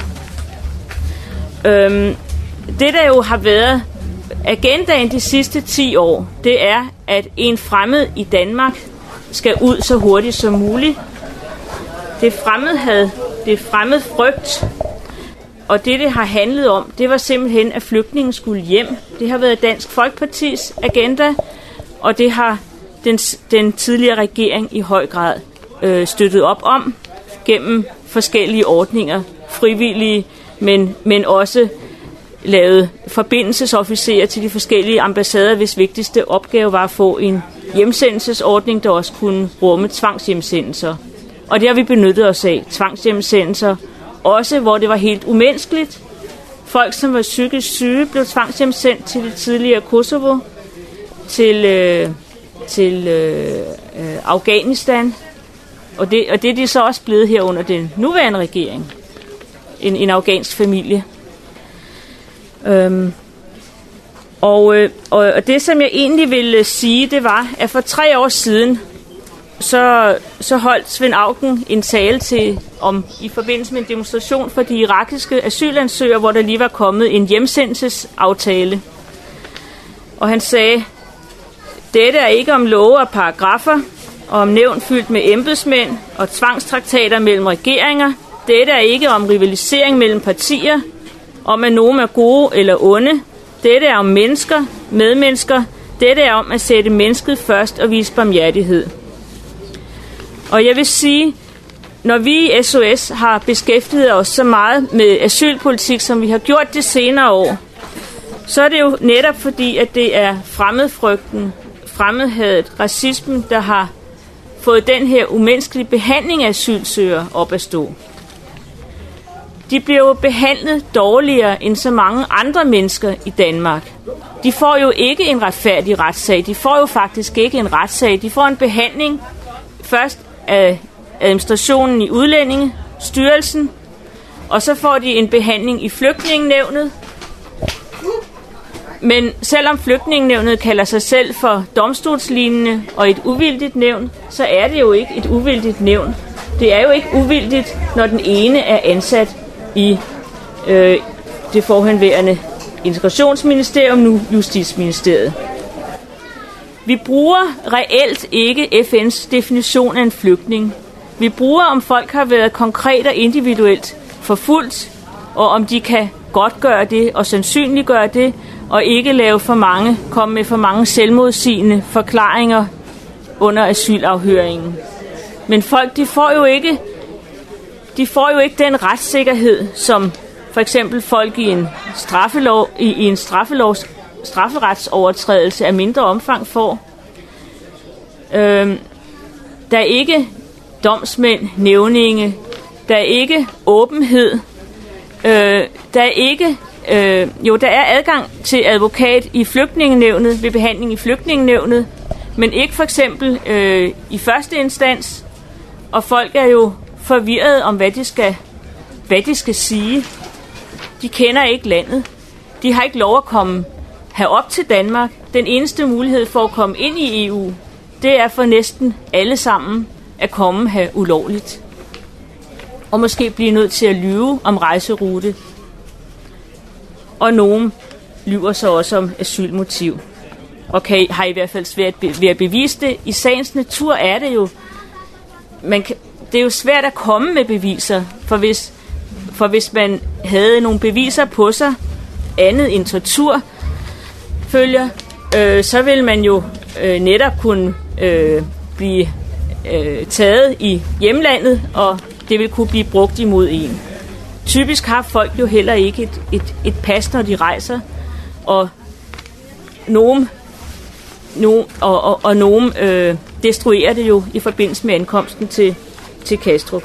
Øhm, det der jo har været agendaen de sidste ti år, det er, at en fremmed i Danmark skal ud så hurtigt som muligt. Det fremmedhad, det fremmede frygt, og det, det har handlet om, det var simpelthen, at flygtningen skulle hjem. Det har været Dansk Folkepartis agenda, og det har den, den tidligere regering i høj grad øh, støttet op om, gennem forskellige ordninger, frivillige, men, men også lavet forbindelsesofficerer til de forskellige ambassader, hvis vigtigste opgave var at få en hjemsendelsesordning, der også kunne rumme tvangshjemsendelser. Og det har vi benyttet os af, tvangshjemsendelser, også hvor det var helt umenneskeligt. Folk, som var psykisk syge, blev tvangshjemsendt til det tidligere Kosovo, til, øh, til øh, øh, Afghanistan, og det, og det er de så også blevet her under den nuværende regering. En, en afghansk familie. Øhm, og, øh, og det, som jeg egentlig ville sige, det var, at for tre år siden, så, så holdt Svend Auken en tale til, om, i forbindelse med en demonstration for de irakiske asylansøgere, hvor der lige var kommet en hjemsendelsesaftale. Og han sagde, dette er ikke om love og paragrafer, og om nævn fyldt med embedsmænd og tvangstraktater mellem regeringer. Dette er ikke om rivalisering mellem partier, om at nogen er gode eller onde. Dette er om mennesker, medmennesker. Dette er om at sætte mennesket først og vise barmhjertighed. Og jeg vil sige, når vi i S O S har beskæftiget os så meget med asylpolitik, som vi har gjort det senere år, så er det jo netop fordi, at det er fremmedfrygten, fremmedhadet, racismen, der har fået den her umenneskelige behandling af asylsøgere op at stå. De bliver jo behandlet dårligere end så mange andre mennesker i Danmark. De får jo ikke en retfærdig retssag. De får jo faktisk ikke en retssag. De får en behandling først af administrationen i Udlændingestyrelsen, og så får de en behandling i Flygtningenævnet. Men selvom Flygtningenævnet kalder sig selv for domstolslignende og et uvildigt nævn, så er det jo ikke et uvildigt nævn. Det er jo ikke uvildigt, når den ene er ansat i øh, det forhenværende Integrationsministerium, nu Justitsministeriet. Vi bruger reelt ikke F N's definition af en flygtning. Vi bruger, om folk har været konkret og individuelt forfulgt, og om de kan godtgøre det og sandsynliggøre det, og ikke lave for mange, komme med for mange selvmodsigende forklaringer under asylafhøringen. Men folk, de får jo ikke, de får jo ikke den retssikkerhed, som for eksempel folk i en straffelov, i, i en straffelovs strafferetsovertrædelse af mindre omfang får. Øhm, der er ikke domsmænd, nævninge, der er ikke åbenhed, øh, der er ikke, øh, jo der er adgang til advokat i Flygtningenævnet, ved behandling i Flygtningenævnet, men ikke for eksempel øh, i første instans, og folk er jo forvirret om, hvad de skal, hvad de skal sige. De kender ikke landet. De har ikke lov at komme herop til Danmark. Den eneste mulighed for at komme ind i E U, det er for næsten alle sammen at komme her ulovligt. Og måske blive nødt til at lyve om rejserute. Og nogen lyver så også om asylmotiv. Og kan, har i hvert fald svært ved at bevise det. I sagens natur er det jo, man kan, det er jo svært at komme med beviser, for hvis, for hvis man havde nogle beviser på sig, andet end tortur følger, øh, så vil man jo øh, netop kunne øh, blive øh, taget i hjemlandet, og det vil kunne blive brugt imod en. Typisk har folk jo heller ikke et, et, et pas, når de rejser, og nogen, nogen, og, og, og nogen øh, destruerer det jo i forbindelse med ankomsten til, til Kastrup.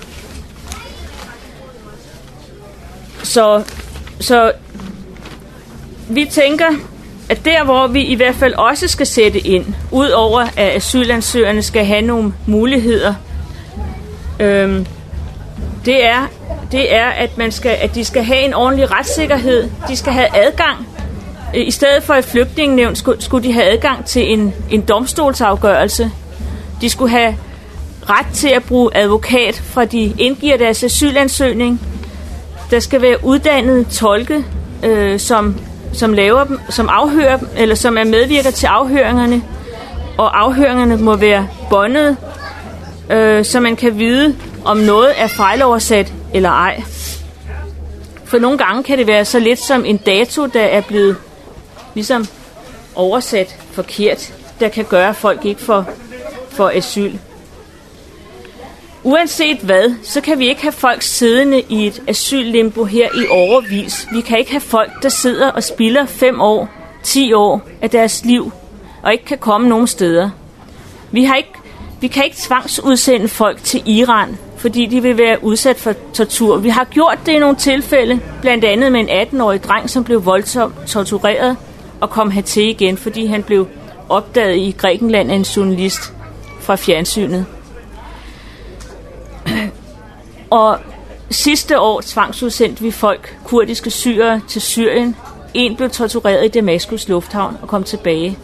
Så, så vi tænker, at der, hvor vi i hvert fald også skal sætte ind, udover at asylansøgerne skal have nogle muligheder, øhm, det er, det er at, man skal, at de skal have en ordentlig retssikkerhed. De skal have adgang. I stedet for et flygtningenævn skulle, skulle de have adgang til en, en domstolsafgørelse. De skulle have ret til at bruge advokat, fra de indgiver deres asylansøgning. Der skal være uddannede tolke, øh, som som laver dem, som afhører dem, eller som er medvirker til afhøringerne, og afhøringerne må være båndet, øh, så man kan vide, om noget er fejloversat eller ej. For nogle gange kan det være så lidt som en dato, der er blevet ligesom oversat forkert, der kan gøre, at folk ikke får, får asyl. Uanset hvad, så kan vi ikke have folk siddende i et asyllimbo her i årevis. Vi kan ikke have folk, der sidder og spilder fem år, ti år af deres liv, og ikke kan komme nogen steder. Vi, har ikke, vi kan ikke tvangsudsende folk til Iran, fordi de vil være udsat for tortur. Vi har gjort det i nogle tilfælde, blandt andet med en atten-årig dreng, som blev voldsomt tortureret og kom hertil igen, fordi han blev opdaget i Grækenland af en journalist fra fjernsynet. Og sidste år tvangsudsendte vi folk, kurdiske syrere, til Syrien. En blev tortureret i Damaskus lufthavn og kom tilbage.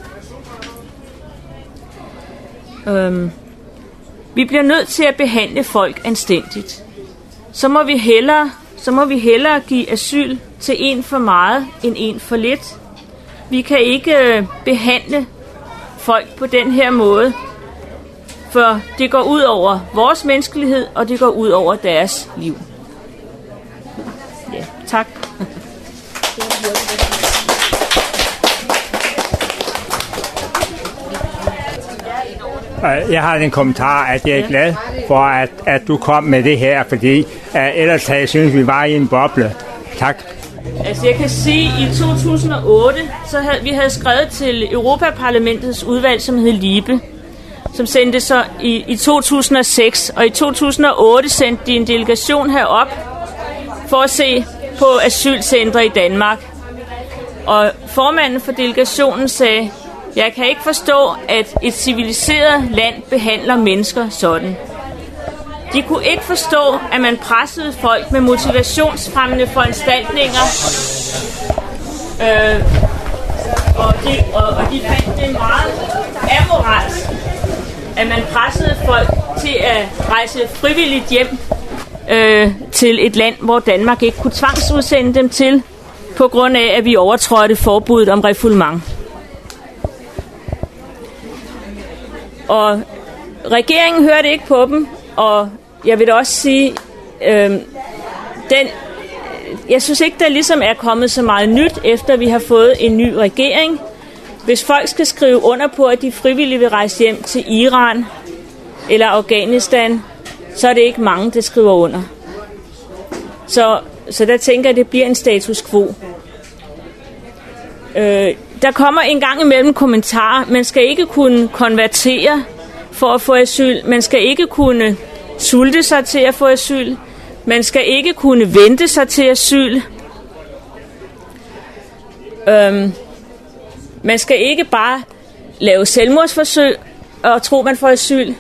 Øhm. Vi bliver nødt til at behandle folk anstændigt. Så må vi hellere, så må vi hellere give asyl til en for meget end en for lidt. Vi kan ikke øh, behandle folk på den her måde, for det går ud over vores menneskelighed, og det går ud over deres liv. Ja, tak. Jeg har en kommentar, at jeg er glad for, at, at du kom med det her, fordi uh, ellers havde jeg synes, vi var i en boble. Tak. Altså jeg kan sige, at i to tusind og otte, så havde vi havde skrevet til Europaparlamentets udvalg, som hed LIBE. som sendte så i, i to tusind og seks, og i to tusind og otte sendte de en delegation herop for at se på asylcentre i Danmark. Og formanden for delegationen sagde, jeg kan ikke forstå, at et civiliseret land behandler mennesker sådan. De kunne ikke forstå, at man pressede folk med motivationsfremmende foranstaltninger, øh, og, de, og, og de fandt det meget amoralsk, at man pressede folk til at rejse frivilligt hjem øh, til et land, hvor Danmark ikke kunne tvangsudsende dem til, på grund af, at vi overtrådte forbuddet om refoulement. Og regeringen hørte ikke på dem, og jeg vil da også sige, øh, den, jeg synes ikke, der ligesom er kommet så meget nyt, efter vi har fået en ny regering. Hvis folk skal skrive under på, at de frivillige vil rejse hjem til Iran eller Afghanistan, så er det ikke mange, der skriver under. Så, så der tænker jeg, at det bliver en status quo. Øh, der kommer en gang imellem kommentarer. Man skal ikke kunne konvertere for at få asyl. Man skal ikke kunne sulte sig til at få asyl. Man skal ikke kunne vente sig til asyl. Øhm, man skal ikke bare lave selvmordsforsøg og tro, man får asyl.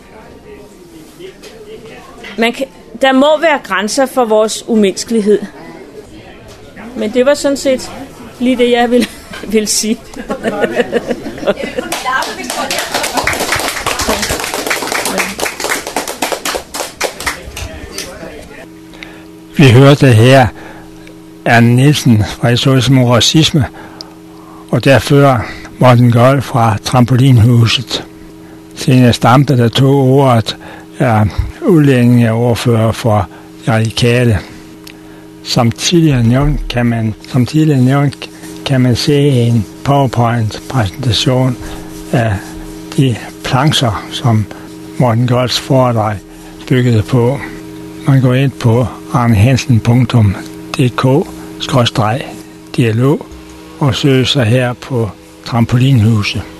Man kan, der må være grænser for vores umenneskelighed. Men det var sådan set lige det, jeg vil, vil sige. Vi hørte her Anne Nielsen fra S O S mod racisme, og derfør Morten Gold fra Trampolinhuset. Senere Stampe, der tog ordet, er udlændingeordfører for de radikale. Som tidligere nævnt kan man, som tidligere nævnt, kan man se en PowerPoint-præsentation af de plancher, som Morten Golds foredrag byggede på. Man går ind på arnehansen punktum d k skråstreg dialog og søger sig her på Trampolinhuset.